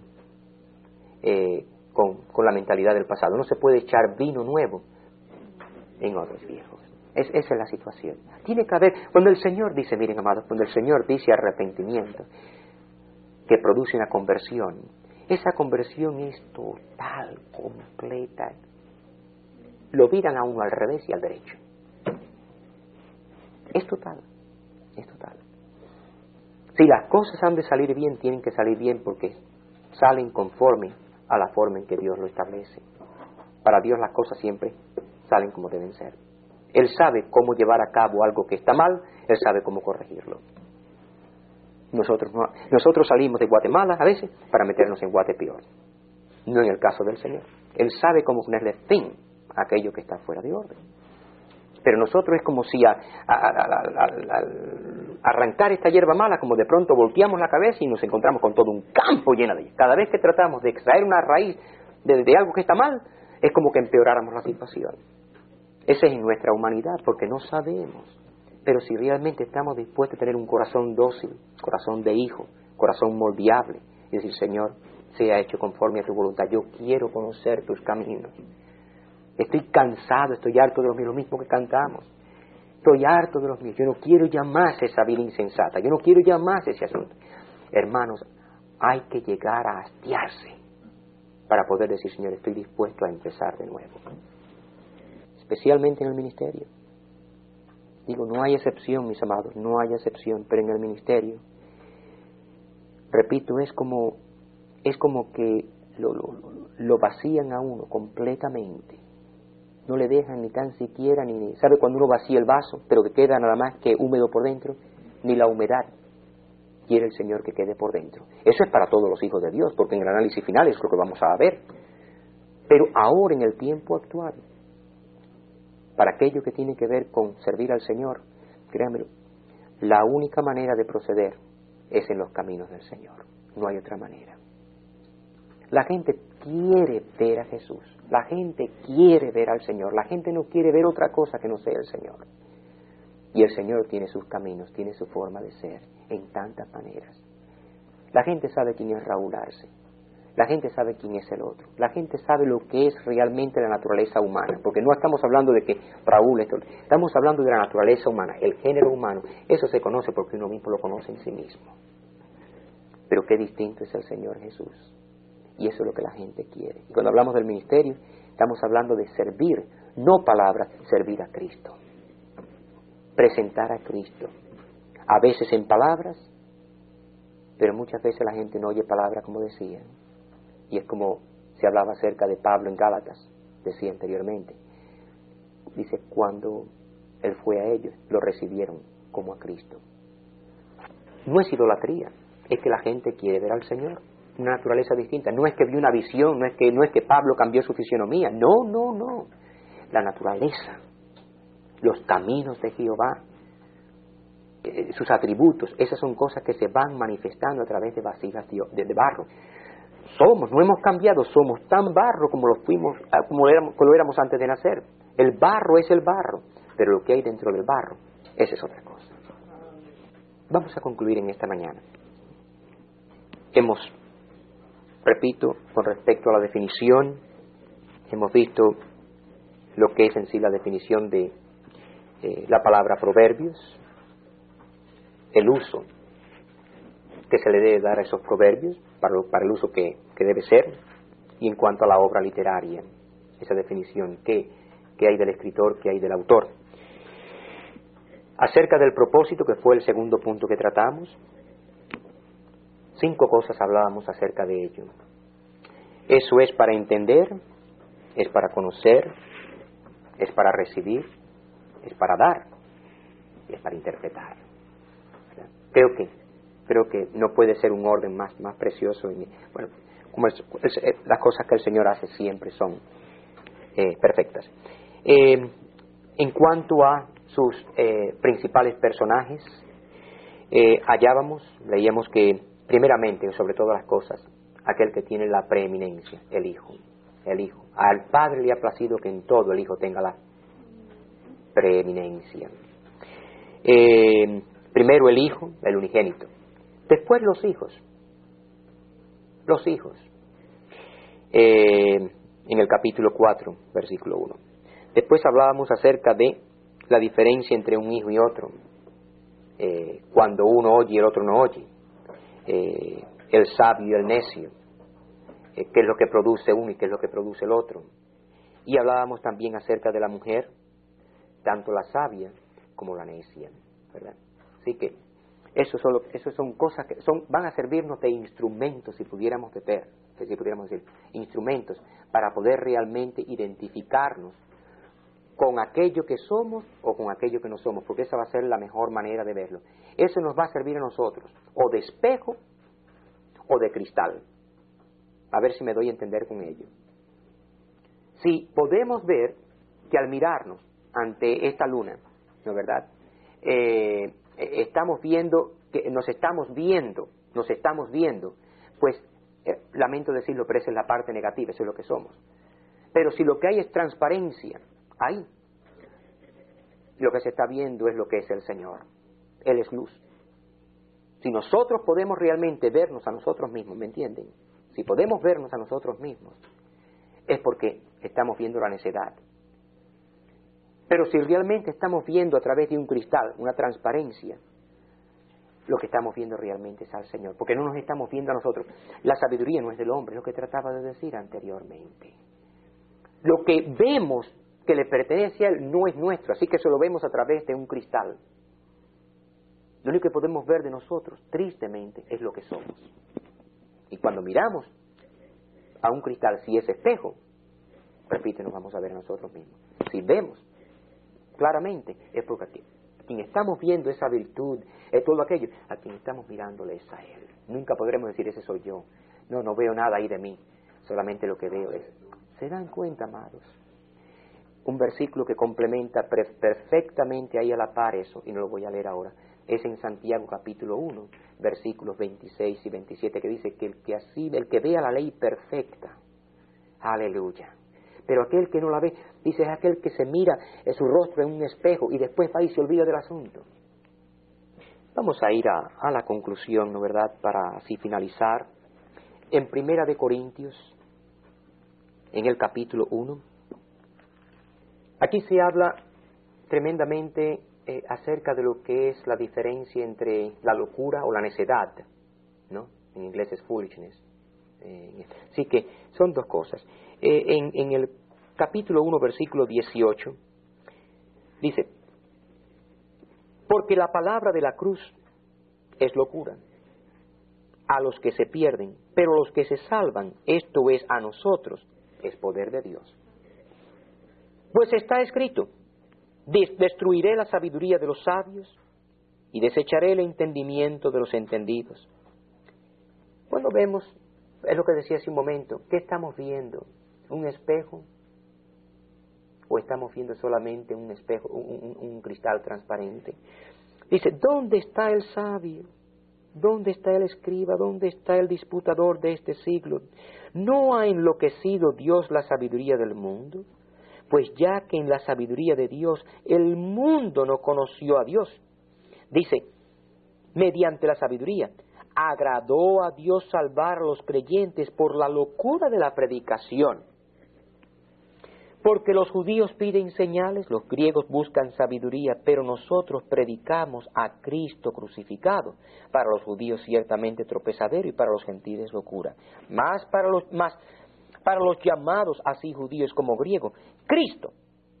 con la mentalidad del pasado. No se puede echar vino nuevo en odres viejos. Esa es la situación. Tiene que haber, cuando el Señor dice, miren amados, cuando el Señor dice arrepentimiento, que produce una conversión, esa conversión es total, completa. Lo viran a uno al revés y al derecho. Es total, es total. Si las cosas han de salir bien, tienen que salir bien porque salen conforme a la forma en que Dios lo establece. Para Dios las cosas siempre salen como deben ser. Él sabe cómo llevar a cabo algo que está mal, Él sabe cómo corregirlo. Nosotros salimos de Guatemala a veces para meternos en Guatepeor. No en el caso del Señor. Él sabe cómo ponerle fin a aquello que está fuera de orden. Pero nosotros es como si al arrancar esta hierba mala, como de pronto volteamos la cabeza y nos encontramos con todo un campo lleno de ella. Cada vez que tratamos de extraer una raíz de algo que está mal, es como que empeoráramos la situación. Esa es nuestra humanidad, porque no sabemos. Pero si realmente estamos dispuestos a tener un corazón dócil, corazón de hijo, corazón moldeable, y decir, Señor, sea hecho conforme a tu voluntad, yo quiero conocer tus caminos. Estoy cansado, estoy harto de lo mismo que cantamos. Estoy harto de los míos. Yo no quiero ya más esa vida insensata. Yo no quiero ya más ese asunto. Hermanos, hay que llegar a hastiarse para poder decir, Señor, estoy dispuesto a empezar de nuevo. Especialmente en el ministerio. Digo, no hay excepción, mis amados, no hay excepción, pero en el ministerio, repito, es como que lo vacían a uno completamente. No le dejan ni tan siquiera, ¿sabe cuando uno vacía el vaso, pero que queda nada más que húmedo por dentro? Ni la humedad quiere el Señor que quede por dentro. Eso es para todos los hijos de Dios, porque en el análisis final es lo que vamos a ver. Pero ahora, en el tiempo actual, para aquello que tiene que ver con servir al Señor, créanmelo, la única manera de proceder es en los caminos del Señor. No hay otra manera. La gente quiere ver a Jesús. La gente quiere ver al Señor. La gente no quiere ver otra cosa que no sea el Señor. Y el Señor tiene sus caminos, tiene su forma de ser, en tantas maneras. La gente sabe quién es Raúl Arce. La gente sabe quién es el otro. La gente sabe lo que es realmente la naturaleza humana. Porque no estamos hablando de que Raúl... Estamos hablando de la naturaleza humana, el género humano. Eso se conoce porque uno mismo lo conoce en sí mismo. Pero qué distinto es el Señor Jesús. Y eso es lo que la gente quiere. Y cuando hablamos del ministerio, estamos hablando de servir, no palabras, servir a Cristo. Presentar a Cristo. A veces en palabras, pero muchas veces la gente no oye palabras como decían. Y es como se hablaba acerca de Pablo en Gálatas, decía anteriormente. Dice, cuando él fue a ellos, lo recibieron como a Cristo. No es idolatría, es que la gente quiere ver al Señor. Una naturaleza distinta. No es que vio una visión, no es que Pablo cambió su fisionomía. No. La naturaleza, los caminos de Jehová, sus atributos, esas son cosas que se van manifestando a través de vasijas de barro. No hemos cambiado, somos tan barro como lo éramos antes de nacer. El barro es el barro, pero lo que hay dentro del barro, esa es otra cosa. Vamos a concluir en esta mañana. Repito, con respecto a la definición, hemos visto lo que es en sí la definición de la palabra proverbios, el uso que se le debe dar a esos proverbios, para el uso que debe ser, y en cuanto a la obra literaria, esa definición, qué hay del escritor, qué hay del autor. Acerca del propósito, que fue el segundo punto que tratamos, 5 cosas hablábamos acerca de ello. Eso es para entender, es para conocer, es para recibir, es para dar y es para interpretar. ¿Verdad? Creo que no puede ser un orden más precioso. Bueno, como las cosas que el Señor hace siempre son perfectas. En cuanto a sus principales personajes, leíamos que primeramente, sobre todas las cosas, aquel que tiene la preeminencia, el Hijo. Al Padre le ha placido que en todo el Hijo tenga la preeminencia. Primero el Hijo, el unigénito. Después los hijos. En el capítulo 4, versículo 1. Después hablábamos acerca de la diferencia entre un hijo y otro. Cuando uno oye y el otro no oye. El sabio y el necio. Qué es lo que produce uno y qué es lo que produce el otro. Y hablábamos también acerca de la mujer, tanto la sabia como la necia, ¿verdad? Así que eso son cosas que van a servirnos de instrumentos, si pudiéramos decir, instrumentos para poder realmente identificarnos con aquello que somos o con aquello que no somos, porque esa va a ser la mejor manera de verlo. Eso nos va a servir a nosotros, o de espejo o de cristal. A ver si me doy a entender con ello. Si podemos ver que al mirarnos ante esta luna, ¿no es verdad? Estamos viendo, pues lamento decirlo, pero esa es la parte negativa, eso es lo que somos. Pero si lo que hay es transparencia, ahí lo que se está viendo es lo que es el Señor. Él es luz. Si nosotros podemos realmente vernos a nosotros mismos, ¿me entienden? Si podemos vernos a nosotros mismos, es porque estamos viendo la necedad. Pero si realmente estamos viendo a través de un cristal, una transparencia, lo que estamos viendo realmente es al Señor, porque no nos estamos viendo a nosotros. La sabiduría no es del hombre, es lo que trataba de decir anteriormente. Lo que vemos que le pertenece a Él no es nuestro, así que eso lo vemos a través de un cristal. Lo único que podemos ver de nosotros, tristemente, es lo que somos. Y cuando miramos a un cristal, si es espejo, repite, nos vamos a ver a nosotros mismos. Si vemos claramente, es porque a quien estamos viendo esa virtud, todo aquello, a quien estamos mirándole es a Él. Nunca podremos decir, ese soy yo. No veo nada ahí de mí. Solamente lo que veo es... ¿Se dan cuenta, amados? Un versículo que complementa perfectamente ahí a la par eso, y no lo voy a leer ahora, es en Santiago capítulo 1, versículos 26 y 27, que dice que el que vea la ley perfecta, aleluya. Pero aquel que no la ve, dice, es aquel que se mira en su rostro en un espejo y después va y se olvida del asunto. Vamos a ir a la conclusión, ¿no verdad?, para así finalizar. En Primera de Corintios, en el capítulo 1, aquí se habla tremendamente acerca de lo que es la diferencia entre la locura o la necedad, ¿no? En inglés es foolishness. Así que son dos cosas. En el capítulo 1, versículo 18, dice, porque la palabra de la cruz es locura a los que se pierden, pero los que se salvan, esto es a nosotros, es poder de Dios. Pues está escrito, destruiré la sabiduría de los sabios y desecharé el entendimiento de los entendidos. Cuando vemos, es lo que decía hace un momento, ¿qué estamos viendo? ¿Un espejo? ¿O estamos viendo solamente un espejo, un cristal transparente? Dice, ¿dónde está el sabio? ¿Dónde está el escriba? ¿Dónde está el disputador de este siglo? ¿No ha enloquecido Dios la sabiduría del mundo? Pues ya que en la sabiduría de Dios el mundo no conoció a Dios. Dice, mediante la sabiduría, agradó a Dios salvar a los creyentes por la locura de la predicación. Porque los judíos piden señales, los griegos buscan sabiduría, pero nosotros predicamos a Cristo crucificado. Para los judíos ciertamente tropezadero y para los gentiles locura. Más para los llamados así judíos como griegos, Cristo.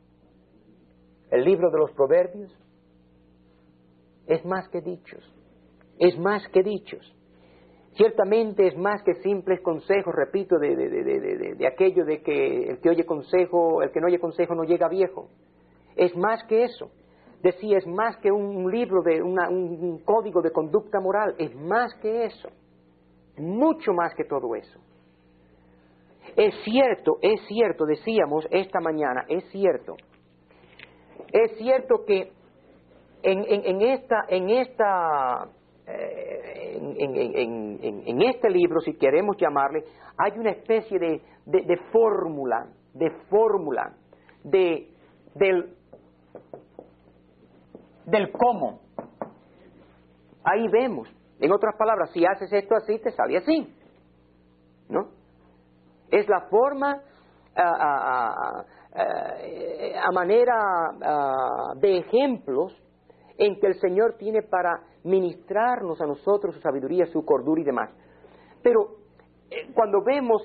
El libro de los Proverbios es más que dichos. Ciertamente es más que simples consejos, repito, de aquello de que el que oye consejo, el que no oye consejo no llega viejo. Es más que eso. Decía, es más que un libro de un código de conducta moral. Es más que eso. Mucho más que todo eso. Es cierto, decíamos esta mañana, es cierto que en este libro, si queremos llamarle, hay una especie de fórmula, del cómo. Ahí vemos. En otras palabras, si haces esto así, te sale así, ¿no? Es la forma a manera de ejemplos en que el Señor tiene para ministrarnos a nosotros su sabiduría, su cordura y demás. Pero cuando vemos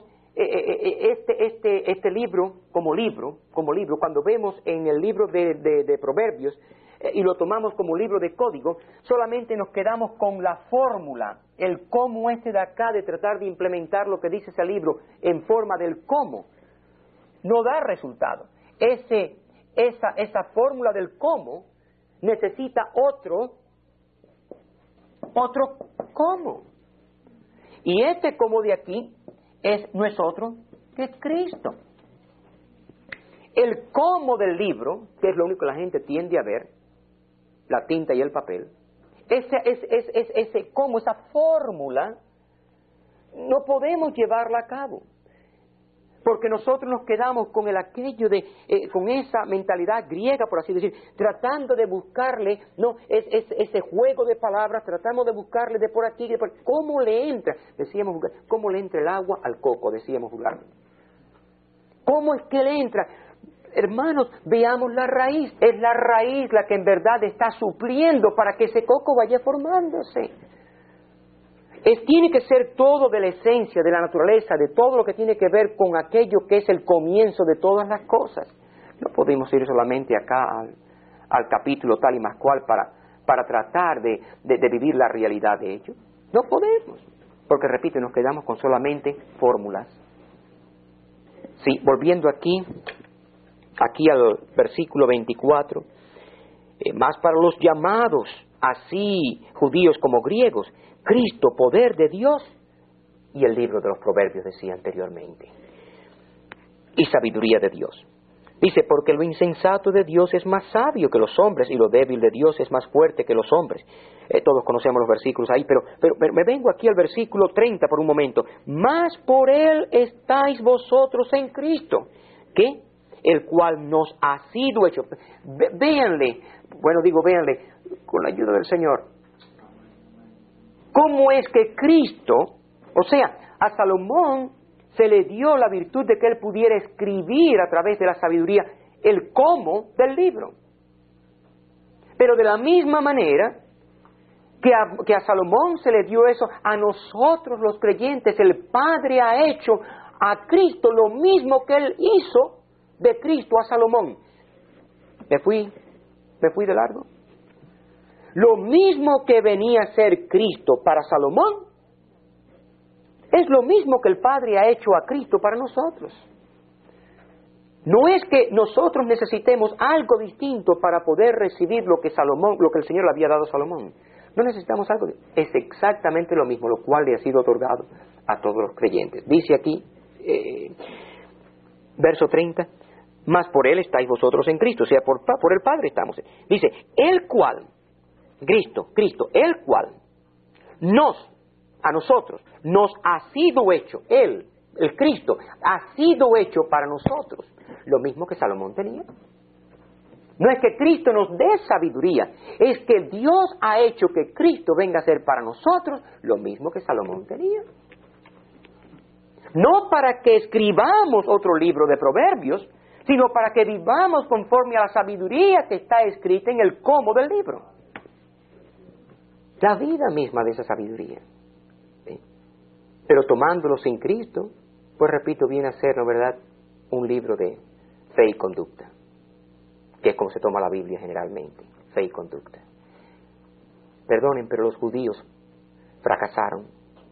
este libro como libro, cuando vemos en el libro de Proverbios y lo tomamos como libro de código, solamente nos quedamos con la fórmula, el cómo de acá, de tratar de implementar lo que dice ese libro en forma del cómo. No da resultado. Esa fórmula del cómo necesita otro cómo. Y este cómo de aquí no es otro que Cristo. El cómo del libro, que es lo único que la gente tiende a ver, la tinta y el papel, ese cómo, esa fórmula, no podemos llevarla a cabo. Porque nosotros nos quedamos con aquello con esa mentalidad griega, por así decir, tratando de buscarle, ese juego de palabras, tratamos de buscarle de por aquí, ¿cómo le entra? Decíamos, ¿cómo le entra el agua al coco? Decíamos jugar. ¿Cómo es que le entra? Hermanos, veamos la raíz. Es la raíz la que en verdad está supliendo para que ese coco vaya formándose. Tiene que ser todo de la esencia, de la naturaleza, de todo lo que tiene que ver con aquello que es el comienzo de todas las cosas. No podemos ir solamente acá al capítulo tal y más cual para tratar de vivir la realidad de ello. No podemos, porque repito, nos quedamos con solamente fórmulas. Sí, volviendo aquí al versículo 24, más para los llamados, así judíos como griegos, Cristo, poder de Dios, y el libro de los Proverbios decía anteriormente, y sabiduría de Dios. Dice, porque lo insensato de Dios es más sabio que los hombres, y lo débil de Dios es más fuerte que los hombres. Todos conocemos los versículos ahí, pero me vengo aquí al versículo 30 por un momento. Más por Él estáis vosotros en Cristo, que el cual nos ha sido hecho. Véanle, con la ayuda del Señor, cómo es que Cristo, o sea, a Salomón se le dio la virtud de que él pudiera escribir a través de la sabiduría el cómo del libro. Pero de la misma manera que a Salomón se le dio eso, a nosotros los creyentes, el Padre ha hecho a Cristo lo mismo que Él hizo de Cristo a Salomón. ¿Me fui de largo? Lo mismo que venía a ser Cristo para Salomón, es lo mismo que el Padre ha hecho a Cristo para nosotros. No es que nosotros necesitemos algo distinto para poder recibir lo que el Señor le había dado a Salomón. No necesitamos algo, es exactamente lo mismo, lo cual le ha sido otorgado a todos los creyentes. Dice aquí, verso 30, mas por Él estáis vosotros en Cristo, o sea, por el Padre estamos. Dice, el cual, Cristo, el cual a nosotros, nos ha sido hecho, Él, el Cristo, ha sido hecho para nosotros, lo mismo que Salomón tenía. No es que Cristo nos dé sabiduría, es que Dios ha hecho que Cristo venga a ser para nosotros lo mismo que Salomón tenía. No para que escribamos otro libro de Proverbios, sino para que vivamos conforme a la sabiduría que está escrita en el cómo del libro. La vida misma de esa sabiduría. ¿Sí? Pero tomándolo sin Cristo, pues repito, viene a ser, ¿no verdad?, un libro de fe y conducta, que es como se toma la Biblia generalmente, fe y conducta. Perdonen, pero los judíos fracasaron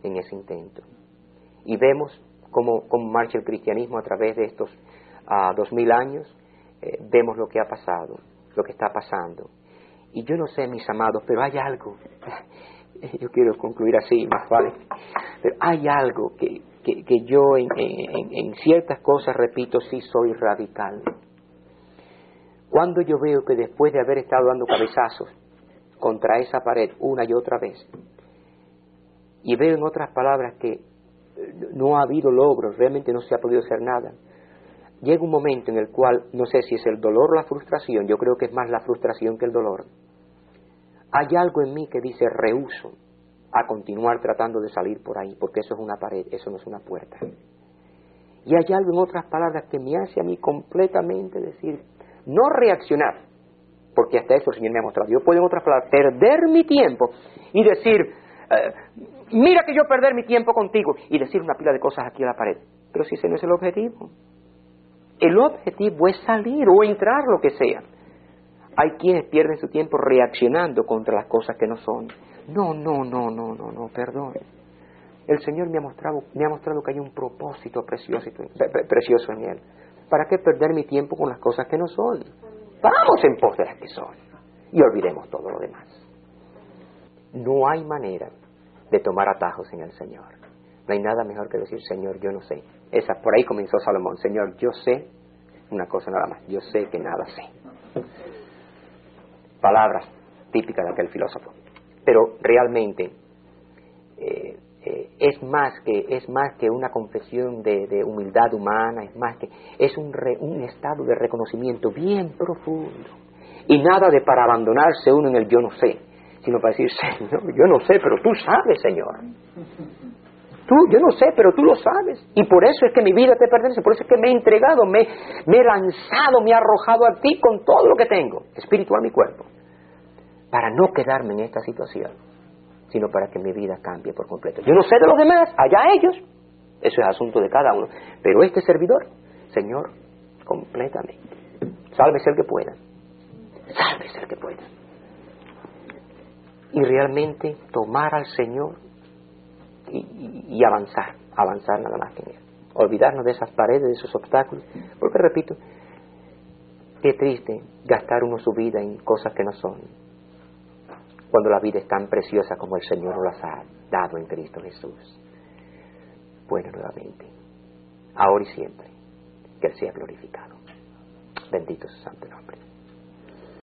en ese intento. Y vemos cómo marcha el cristianismo a través de estos 2000 años. Vemos lo que ha pasado, lo que está pasando. Y yo no sé, mis amados, pero hay algo, yo quiero concluir así, más vale, pero hay algo que yo en ciertas cosas, repito, sí soy radical. Cuando yo veo que después de haber estado dando cabezazos contra esa pared una y otra vez, y veo en otras palabras que no ha habido logros, realmente no se ha podido hacer nada, llega un momento en el cual, no sé si es el dolor o la frustración, yo creo que es más la frustración que el dolor. Hay algo en mí que dice rehúso a continuar tratando de salir por ahí, porque eso es una pared, eso no es una puerta. Y hay algo en otras palabras que me hace a mí completamente decir, no reaccionar, porque hasta eso el Señor me ha mostrado. Yo puedo, en otras palabras, perder mi tiempo y decir, mira que yo perder mi tiempo contigo, y decir una pila de cosas aquí a la pared. Pero si ese no es el objetivo. El objetivo es salir o entrar, lo que sea. Hay quienes pierden su tiempo reaccionando contra las cosas que no son. No, perdón. El Señor me ha mostrado que hay un propósito precioso en Él. ¿Para qué perder mi tiempo con las cosas que no son? Vamos en pos de las que son y olvidemos todo lo demás. No hay manera de tomar atajos en el Señor. No hay nada mejor que decir, Señor, yo no sé. Por ahí comenzó Salomón, Señor, yo sé una cosa nada más, yo sé que nada sé. Palabras típicas de aquel filósofo. Pero realmente es más que una confesión de humildad humana, es un estado de reconocimiento bien profundo. Y nada de para abandonarse uno en el yo no sé, sino para decir, Señor, yo no sé, pero tú sabes, Señor. Yo no sé, pero tú lo sabes. Y por eso es que mi vida te pertenece, por eso es que me he entregado, me he lanzado, me he arrojado a ti con todo lo que tengo, espiritual, mi cuerpo, para no quedarme en esta situación, sino para que mi vida cambie por completo. Yo no sé de los demás, allá ellos, eso es asunto de cada uno, pero este servidor, Señor, completamente. Sálvese el que pueda, sálvese el que pueda. Y realmente tomar al Señor y avanzar nada más que en Él. Olvidarnos de esas paredes, de esos obstáculos, porque repito, qué triste gastar uno su vida en cosas que no son, cuando la vida es tan preciosa como el Señor nos las ha dado en Cristo Jesús. Bueno, nuevamente, ahora y siempre, que Él sea glorificado. Bendito su santo nombre.